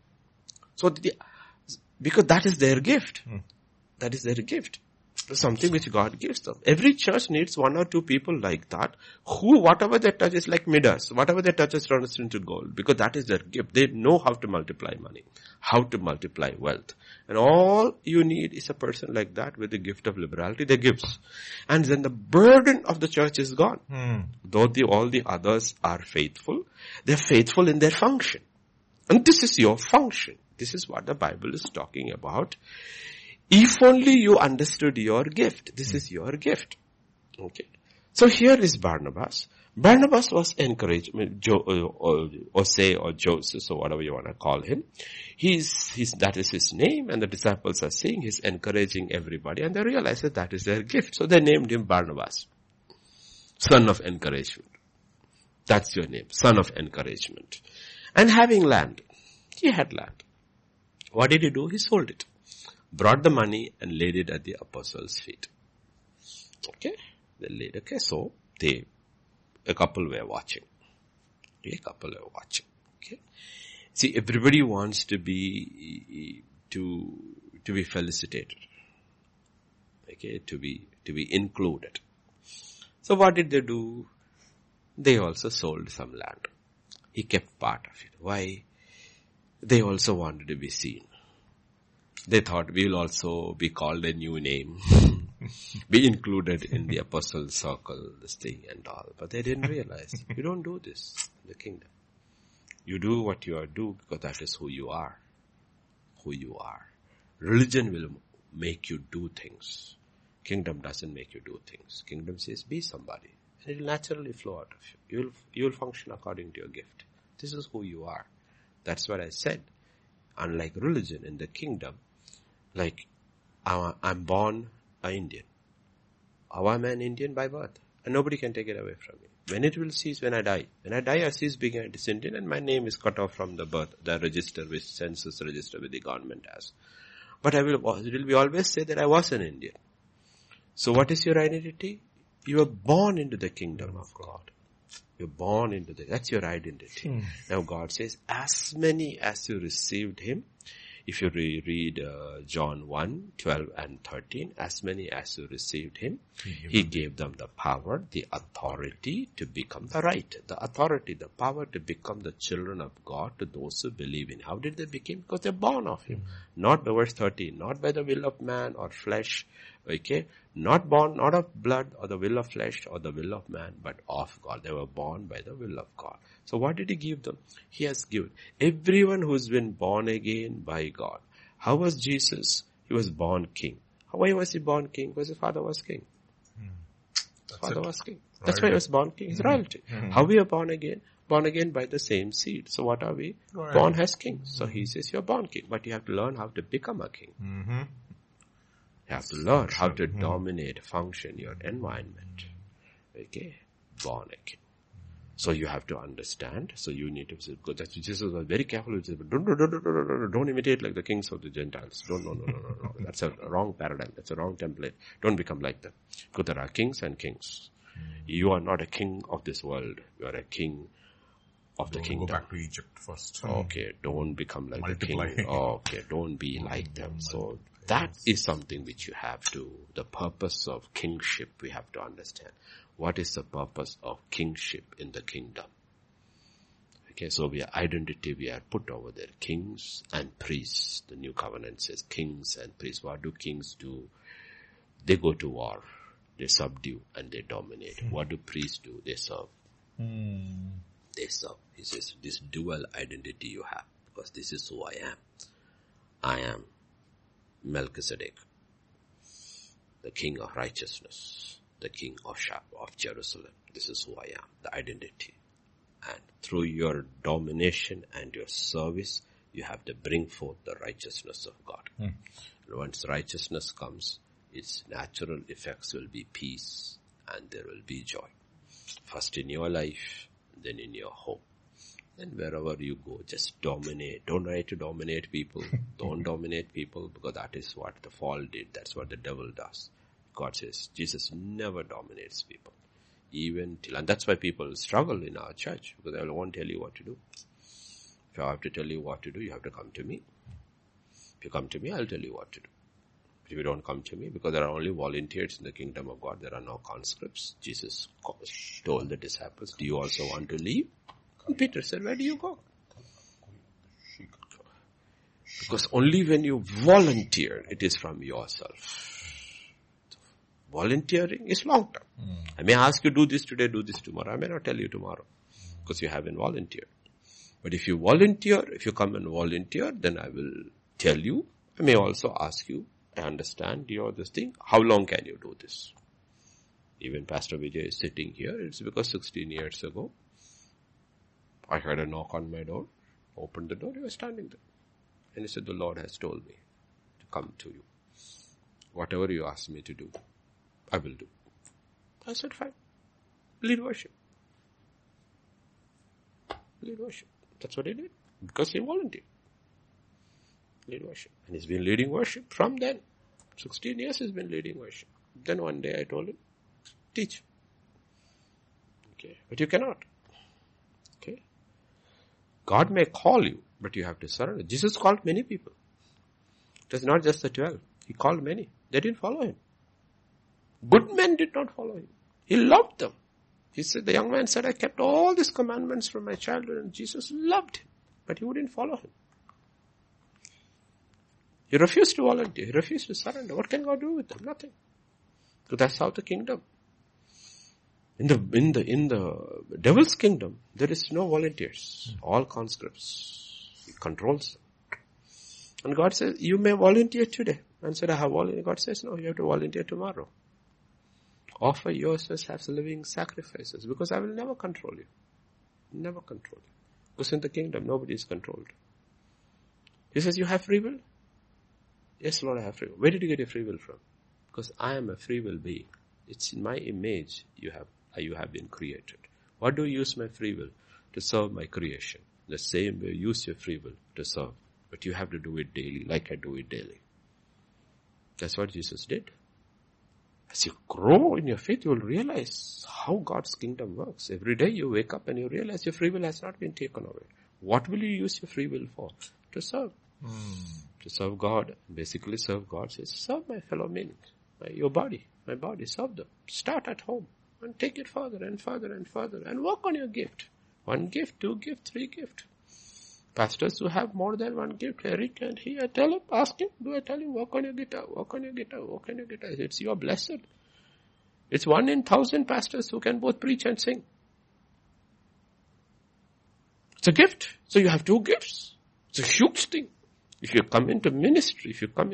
So, because that is their gift. That is their gift. Something which God gives them. Every church needs 1 or 2 people like that, who whatever they touch is like Midas. Whatever they touch is turns into gold. Because that is their gift. They know how to multiply money. How to multiply wealth. And all you need is a person like that with the gift of liberality. They gives. And then the burden of the church is gone. Though all the others are faithful, they're faithful in their function. And this is your function. This is what the Bible is talking about. If only you understood your gift. This is your gift. Okay. So here is Barnabas. Barnabas was encouraged, Jose or Joseph or whatever you want to call him. That is his name, and the disciples are saying he's encouraging everybody, and they realize that is their gift. So they named him Barnabas, son of encouragement. That's your name, son of encouragement. And having land, he had land. What did he do? He sold it, brought the money and laid it at the apostles' feet. Okay, they laid. Okay, so a couple were watching. Okay. See, everybody wants to be felicitated. Okay, to be included. So what did they do? They also sold some land. He kept part of it. Why? They also wanted to be seen. They thought we will also be called a new name. Be included in the apostle circle, this thing and all. But they didn't realize. You don't do this in the kingdom. You do what you are doing because that is who you are. Who you are. Religion will make you do things. Kingdom doesn't make you do things. Kingdom says be somebody. And it will naturally flow out of you. You will function according to your gift. This is who you are. That's what I said. Unlike religion in the kingdom, like I'm born an Indian. How am I an Indian? By birth. And nobody can take it away from me. When it will cease, when I die. When I die, I cease being a Indian and my name is cut off from the birth, the register, which census register with the government has. But it will be always say that I was an Indian. So what is your identity? You are born into the kingdom of God. You're born into that's your identity. Now God says, as many as you received him, if you read John 1, 12 and 13, as many as you received him, he gave them the power, the authority to become the right. The authority, the power to become the children of God to those who believe in. How did they become? Because they're born of him. Not by verse 13, not by the will of man or flesh. Okay, not born, not of blood or the will of flesh or the will of man, but of God. They were born by the will of God. So what did he give them? He has given everyone who's been born again by God. How was Jesus? He was born king. Why was he born king? Because his father was king. His father was king. That's why he was born king. His royalty. How we are born again? Born again by the same seed. So what are we? Born as kings. So he says you're born king, but you have to learn how to become a king. You have to learn how to dominate, function your environment. Okay? Born again. So you have to understand. So you need to, because Jesus was very careful. Don't imitate like the kings of the Gentiles. No. That's a wrong paradigm. That's a wrong template. Don't become like them. Because there are kings and kings. You are not a king of this world. You are a king of the kingdom. Go back to Egypt first. Okay, don't become like Multiply. the king. Okay, don't be like them. So that is something which you have to, the purpose of kingship we have to understand. What is the purpose of kingship in the kingdom? Okay, so we are put over there. Kings and priests. The new covenant says kings and priests. What do kings do? They go to war. They subdue and they dominate. What do priests do? They serve. They serve. He says, this dual identity you have, because this is who I am. I am Melchizedek, the king of righteousness, the king of Jerusalem. This is who I am, the identity. And through your domination and your service, you have to bring forth the righteousness of God. And once righteousness comes, its natural effects will be peace and there will be joy. First in your life, then in your home. And wherever you go, just dominate. Don't try to dominate people. Don't dominate people, because that is what the fall did. That's what the devil does. God says, Jesus never dominates people. And that's why people struggle in our church, because they won't tell you what to do. If I have to tell you what to do, you have to come to me. If you come to me, I'll tell you what to do. If you don't come to me, because there are only volunteers in the kingdom of God, there are no conscripts. Jesus told the disciples, do you also want to leave? And Peter said, where do you go? Because only when you volunteer, it is from yourself. Volunteering is long term. I may ask you, do this today, do this tomorrow. I may not tell you tomorrow, because you haven't volunteered. But if you volunteer, if you come and volunteer, then I will tell you. I may also ask you, I understand this thing. How long can you do this? Even Pastor Vijay is sitting here. It's because 16 years ago, I heard a knock on my door, opened the door, he was standing there. And he said, the Lord has told me to come to you. Whatever you ask me to do, I will do. I said, fine. Lead worship. Lead worship. That's what he did. Because he volunteered. Lead worship. And he's been leading worship from then. 16 years he's been leading worship. Then one day I told him, teach. Okay. But you cannot. Okay. God may call you, but you have to surrender. Jesus called many people. It was not just the 12. He called many. They didn't follow him. Good men did not follow him. He loved them. He said, the young man said, I kept all these commandments from my childhood, and Jesus loved him, but he wouldn't follow him. He refused to volunteer. He refused to surrender. What can God do with them? Nothing. So that's how the kingdom. In the devil's kingdom, there is no volunteers. All conscripts. He controls them. And God says, you may volunteer today. And said, I have volunteered. God says, no, you have to volunteer tomorrow. Offer yourselves as living sacrifices, because I will never control you. Never control you. Because in the kingdom, nobody is controlled. He says, you have free will? Yes, Lord, I have free will. Where did you get your free will from? Because I am a free will being. It's in my image you have been created. What do you use my free will? To serve my creation. The same way you use your free will to serve. But you have to do it daily, like I do it daily. That's what Jesus did. As you grow in your faith, you will realize how God's kingdom works. Every day you wake up and you realize your free will has not been taken away. What will you use your free will for? To serve. To serve God. Basically serve God says, serve my fellow men. Your body, my body, serve them. Start at home and take it further and further and further and work on your gift. 1 gift, 2 gift, 3 gift. Pastors who have more than 1 gift, Eric and he, I tell him, ask him, do I tell him, work on your guitar, work on your guitar, work on your guitar. It's your blessed. It's 1 in 1,000 pastors who can both preach and sing. It's a gift. So you have 2 gifts. It's a huge thing. If you come into ministry,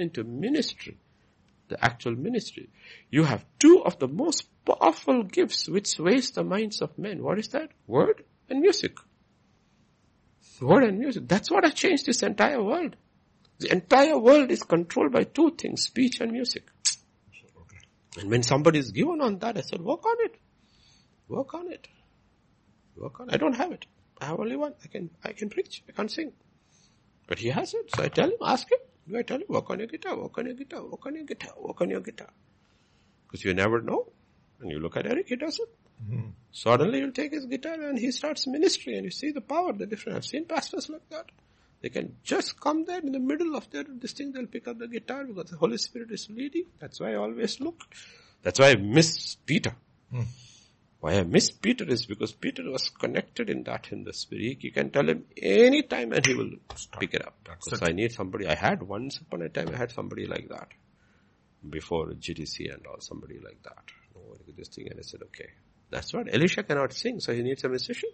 the actual ministry, you have 2 of the most powerful gifts which sways the minds of men. What is that? Word and music. Word and music. That's what has changed this entire world. The entire world is controlled by 2 things, speech and music. And when somebody is given on that, I said, work on it. Work on it. Work on it. I don't have it. I have only 1. I can preach. I can't sing. But he has it. So I tell him, ask him. Do I tell him, work on your guitar, work on your guitar, work on your guitar, work on your guitar. Because you never know. And you look at Eric, he does it. Mm-hmm. Suddenly he'll take his guitar and he starts ministry and you see the power, the difference. I've seen pastors like that. They can just come there in the middle of this thing, they'll pick up the guitar because the Holy Spirit is leading. That's why I always look. That's why I miss Peter. Why I miss Peter is because Peter was connected in the Spirit. You can tell him any time and he will pick it up. Because I need somebody. Once upon a time I had somebody like that. Before GTC and all, somebody like that. This thing, and I said, okay. That's what. Elisha cannot sing, so he needs a musician.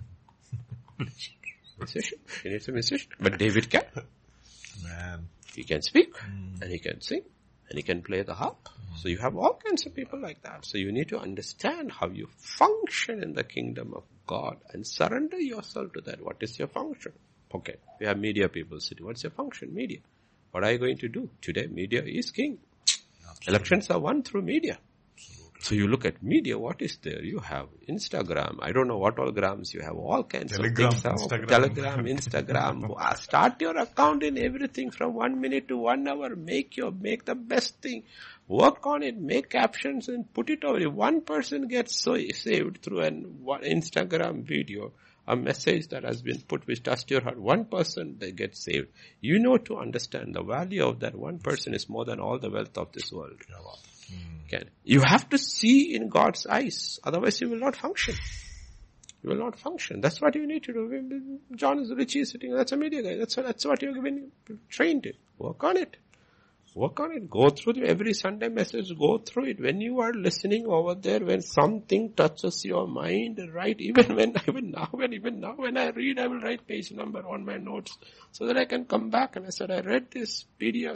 He needs a musician. But David can. Man. He can speak, and he can sing, and he can play the harp. So you have all kinds of people like that. So you need to understand how you function in the kingdom of God and surrender yourself to that. What is your function? Okay, we have media people sitting. What's your function? Media. What are you going to do? Today, media is king. Absolutely. Elections are won through media. So you look at media, what is there? You have Instagram. I don't know what all grams. You have all kinds of things. Telegram, Instagram. Start your account in everything from 1 minute to 1 hour. Make the best thing. Work on it. Make captions and put it over. If one person gets saved through an Instagram video, a message that has been put which touched your heart, 1 person they get saved. You know to understand the value of that 1 person is more than all the wealth of this world. Okay. You have to see in God's eyes. Otherwise you will not function. You will not function. That's what you need to do. John is Richie sitting. That's a media guy. That's what you've been trained in. Work on it. Work on it. Go through every Sunday message. Go through it. When you are listening over there, when something touches your mind, right? Even now when I read, I will write page number on my notes so that I can come back and I said, I read this PDF.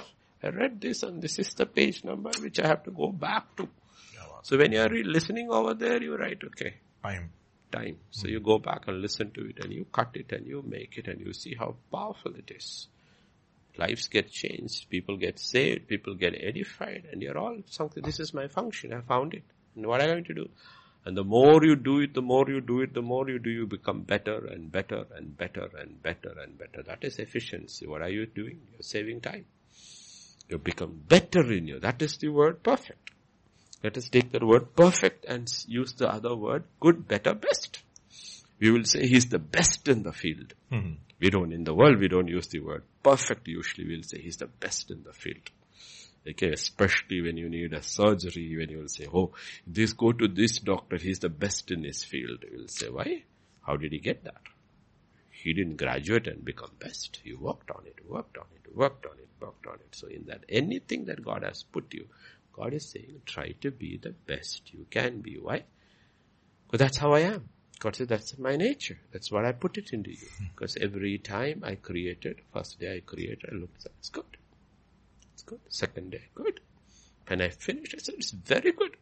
I read this and this is the page number which I have to go back to. So when you are listening over there, you write, okay. Time. So you go back and listen to it and you cut it and you make it and you see how powerful it is. Lives get changed, people get saved, people get edified, and you're all something. This is my function, I found it. And what am I going to do? And the more you do it, the more you do it, the more you do, you become better and better and better and better and better. That is efficiency. What are you doing? You're saving time. You become better in you. That is the word perfect. Let us take the word perfect and use the other word good, better, best. We will say he's the best in the field. In the world, we don't use the word perfect. Usually we'll say he's the best in the field. Okay, especially when you need a surgery, when you will say, go to this doctor, he's the best in his field. You will say, why? How did he get that? He didn't graduate and become best. He worked on it. So in that, anything that God has put you, God is saying, try to be the best you can be. Why? Because that's how I am. God said, that's my nature. That's what I put it into you. Because every time I created, first day I created, I looked at it, it's good. It's good. Second day, good. When I finished, I said, it's very good.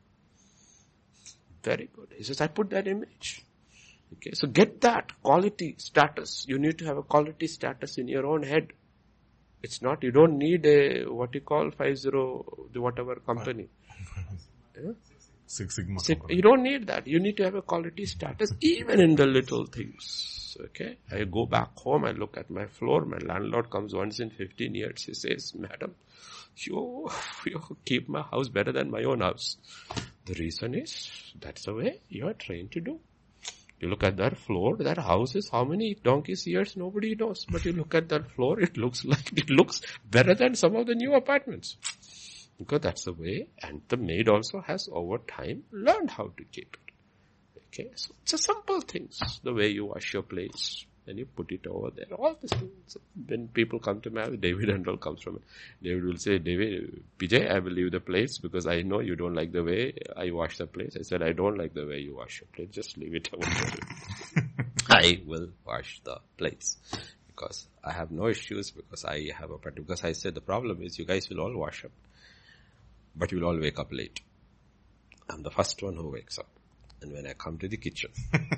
Very good. He says, I put that image. Okay, so get that quality status. You need to have a quality status in your own head. It's not, you don't need a, 50, the whatever company. Yeah? Six Sigma. You don't need that. You need to have a quality status even in the little things. Okay. I go back home, I look at my floor, my landlord comes once in 15 years. He says, madam, you keep my house better than my own house. The reason is, that's the way you are trained to do. You look at that floor, that house is how many donkey's years, nobody knows. But you look at that floor, it looks better than some of the new apartments. Because that's the way, and the maid also has over time learned how to keep it. Okay, so it's a simple things. The way you wash your plates, and you put it over there. All these things. When people come to me, David Handel comes from it. David will say, PJ, I will leave the plates because I know you don't like the way I wash the plates. I said, I don't like the way you wash your plates. Just leave it over there. I will wash the plates. Because I have no issues because I said the problem is you guys will all wash up. But you'll all wake up late. I'm the first one who wakes up. And when I come to the kitchen,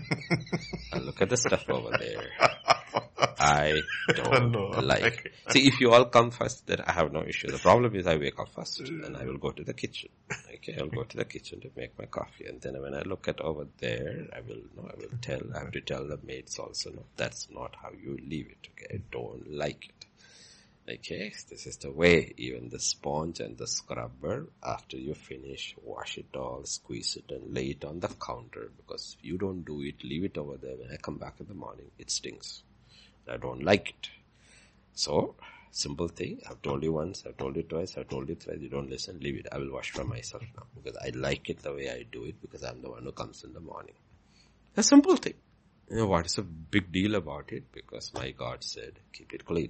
I look at the stuff over there. I don't like it. See, if you all come first, then I have no issue. The problem is I wake up first and I will go to the kitchen. Okay, I'll go to the kitchen to make my coffee. And then when I look at over there, I have to tell the maids also, no, that's not how you leave it. Okay, I don't like it. Okay, this is the way. Even the sponge and the scrubber, after you finish, wash it all, squeeze it and lay it on the counter. Because if you don't do it, leave it over there. When I come back in the morning, it stinks. I don't like it. So, simple thing. I've told you once, I've told you twice, I've told you thrice. You don't listen, leave it. I will wash for myself now. Because I like it the way I do it. Because I'm the one who comes in the morning. A simple thing. You know what is a big deal about it? Because my God said, keep it clean.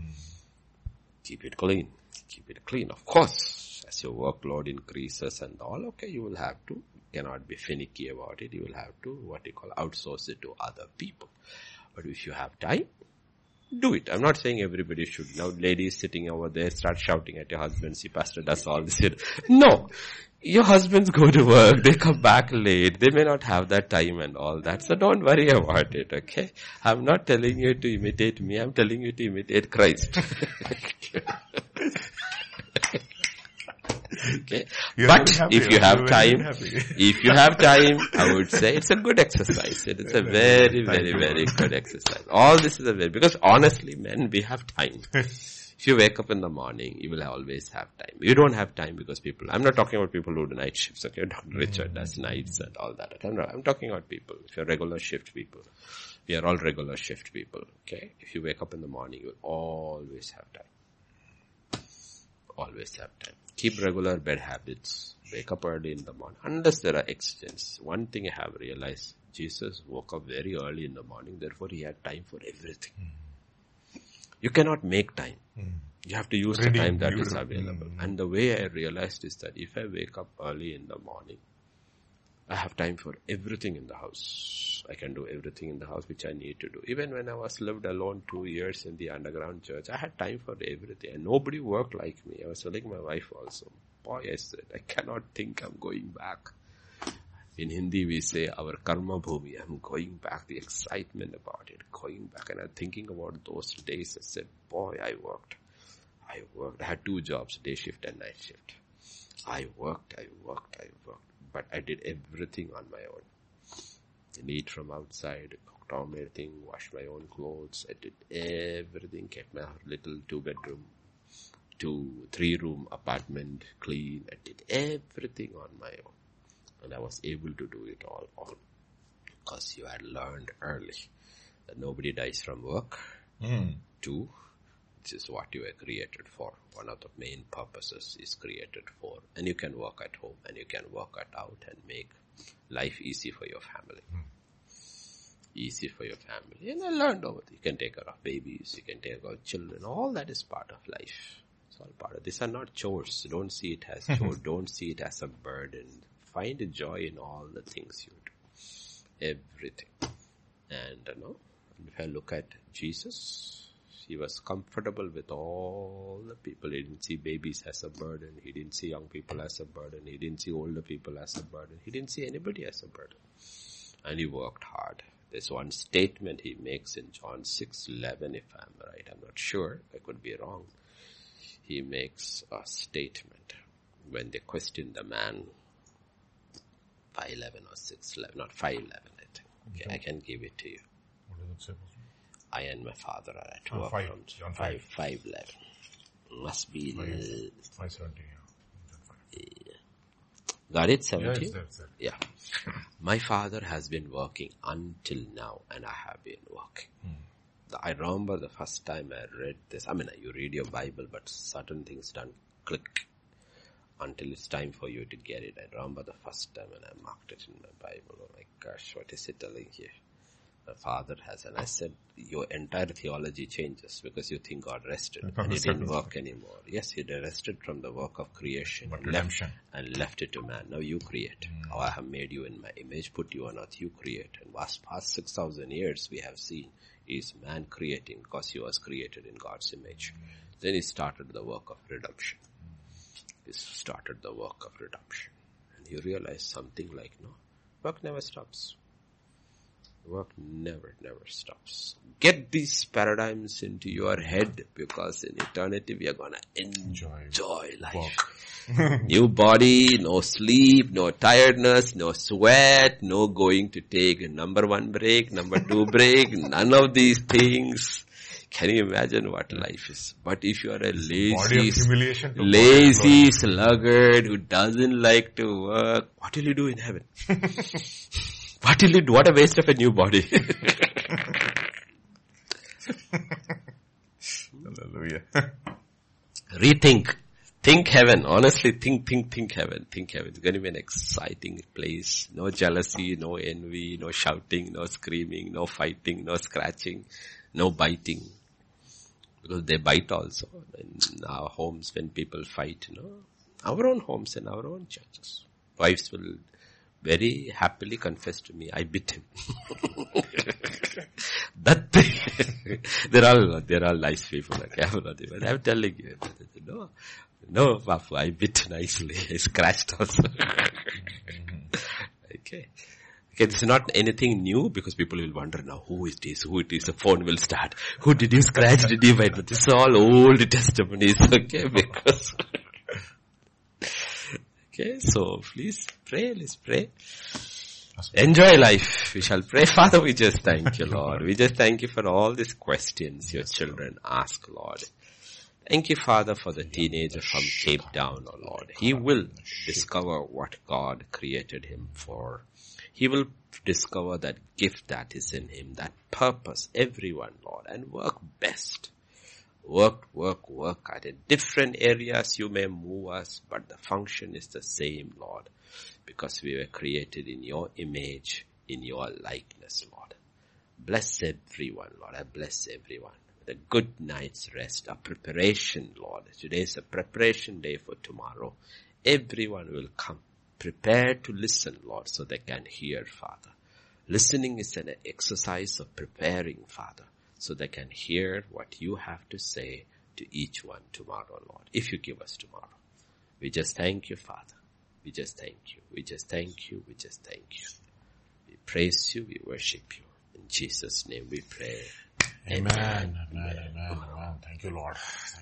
Keep it clean. Keep it clean. Of course, as your workload increases and all, okay, you will have to, cannot be finicky about it. You will have to, outsource it to other people. But if you have time, do it. I'm not saying everybody should. Now ladies sitting over there start shouting at your husband, see pastor does all this. No. Your husbands go to work, they come back late, they may not have that time and all that, so don't worry about it, okay? I'm not telling you to imitate me, I'm telling you to imitate Christ. Okay. But if you have time, I would say it's a good exercise. It's a very, very, very good exercise. All this is because honestly, men, we have time. If you wake up in the morning, you will always have time. You don't have time because I'm not talking about people who do night shifts, okay? Dr. Richard does nights and all that. I'm talking about people. If you're regular shift people, we are all regular shift people, okay? If you wake up in the morning, you will always have time. Always have time. Keep regular bed habits. Wake up early in the morning. Unless there are accidents. One thing I have realized, Jesus woke up very early in the morning, therefore he had time for everything. You cannot make time. You have to use the time that is available. And the way I realized is that if I wake up early in the morning, I have time for everything in the house. I can do everything in the house which I need to do. Even when I was lived alone 2 years in the underground church, I had time for everything. And nobody worked like me. I was telling my wife also. Boy, I said, I cannot think I'm going back. In Hindi we say, our karma bhumi, I'm going back. The excitement about it, going back. And I'm thinking about those days. I said, boy, I worked. I had 2 jobs, day shift and night shift. I worked. But I did everything on my own. Eat from outside, cooked all my thing, washed my own clothes. I did everything, kept my little 2-bedroom, 3-room apartment clean. I did everything on my own. And I was able to do it all because you had learned early that nobody dies from work. 2, this is what you were created for. One of the main purposes is created for. And you can work at home and you can work it out and make life easy for your family. Easy for your family. And I learned over it. You can take care of babies, you can take care of children. All that is part of life. It's all part of. These are not chores. Don't see it as chore. Don't see it as a burden. Find a joy in all the things you do. Everything. And if I look at Jesus, he was comfortable with all the people. He didn't see babies as a burden. He didn't see young people as a burden. He didn't see older people as a burden. He didn't see anybody as a burden. And he worked hard. There's one statement he makes in John 6:11, if I'm right. I'm not sure. I could be wrong. He makes a statement when they question the man. 5:11 or 6:11, not 5:11, I think. Okay, I can give it to you. What does it say? I and my father are at work. 5:11. Must be 5:70. Got it? 70? Yeah. My father has been working until now, and I have been working. I remember the first time I read this. You read your Bible, but certain things don't click until it's time for you to get it. I remember the first time when I marked it in my Bible. Oh my gosh, what is it telling here? My father has, and I said, your entire theology changes because you think God rested and he didn't work anymore. Yes, he rested from the work of creation and left it to man. Now you create. I have made you in my image, put you on earth, you create. And past 6,000 years we have seen is man creating because he was created in God's image. Then he started the work of redemption. And you realize something like, work never stops. Work never stops. Get these paradigms into your head because in eternity we are going to enjoy life. New body, no sleep, no tiredness, no sweat, no going to take number 1 break, number 2 break, none of these things. Can you imagine what life is? But if you are a lazy sluggard who doesn't like to work, what will you do in heaven? What will you do? What a waste of a new body. Hallelujah. Rethink. Think heaven. Honestly, think heaven. Think heaven. It's going to be an exciting place. No jealousy, no envy, no shouting, no screaming, no fighting, no scratching, no biting. Because they bite also in our homes when people fight, Our own homes and our own churches. Wives will very happily confess to me, I bit him. That thing. They're all nice people. Okay? But I'm telling you, no, Bapu, I bit nicely. I scratched also. Okay, this is not anything new because people will wonder now who it is. The phone will start. Who did you scratch? Did you bite? But this is all Old Testaments, okay? Because okay, so please pray. Let's pray. Enjoy life. We shall pray. Father, we just thank you, Lord. We just thank you for all these questions your children ask, Lord. Thank you, Father, for the teenager from Cape Town, oh Lord. He will discover what God created him for. He will discover that gift that is in him, that purpose, everyone, Lord, and work best. Work at it. Different areas you may move us, but the function is the same, Lord, because we were created in your image, in your likeness, Lord. Bless everyone, Lord. I bless everyone. The good night's rest, a preparation, Lord. Today is a preparation day for tomorrow. Everyone will come prepared to listen, Lord, so they can hear, Father. Listening is an exercise of preparing, Father, so they can hear what you have to say to each one tomorrow, Lord, if you give us tomorrow. We just thank you, Father. We just thank you. We just thank you. We just thank you. We praise you. We worship you. In Jesus' name we pray. Amen. Amen. Amen. Amen. Thank you, Lord.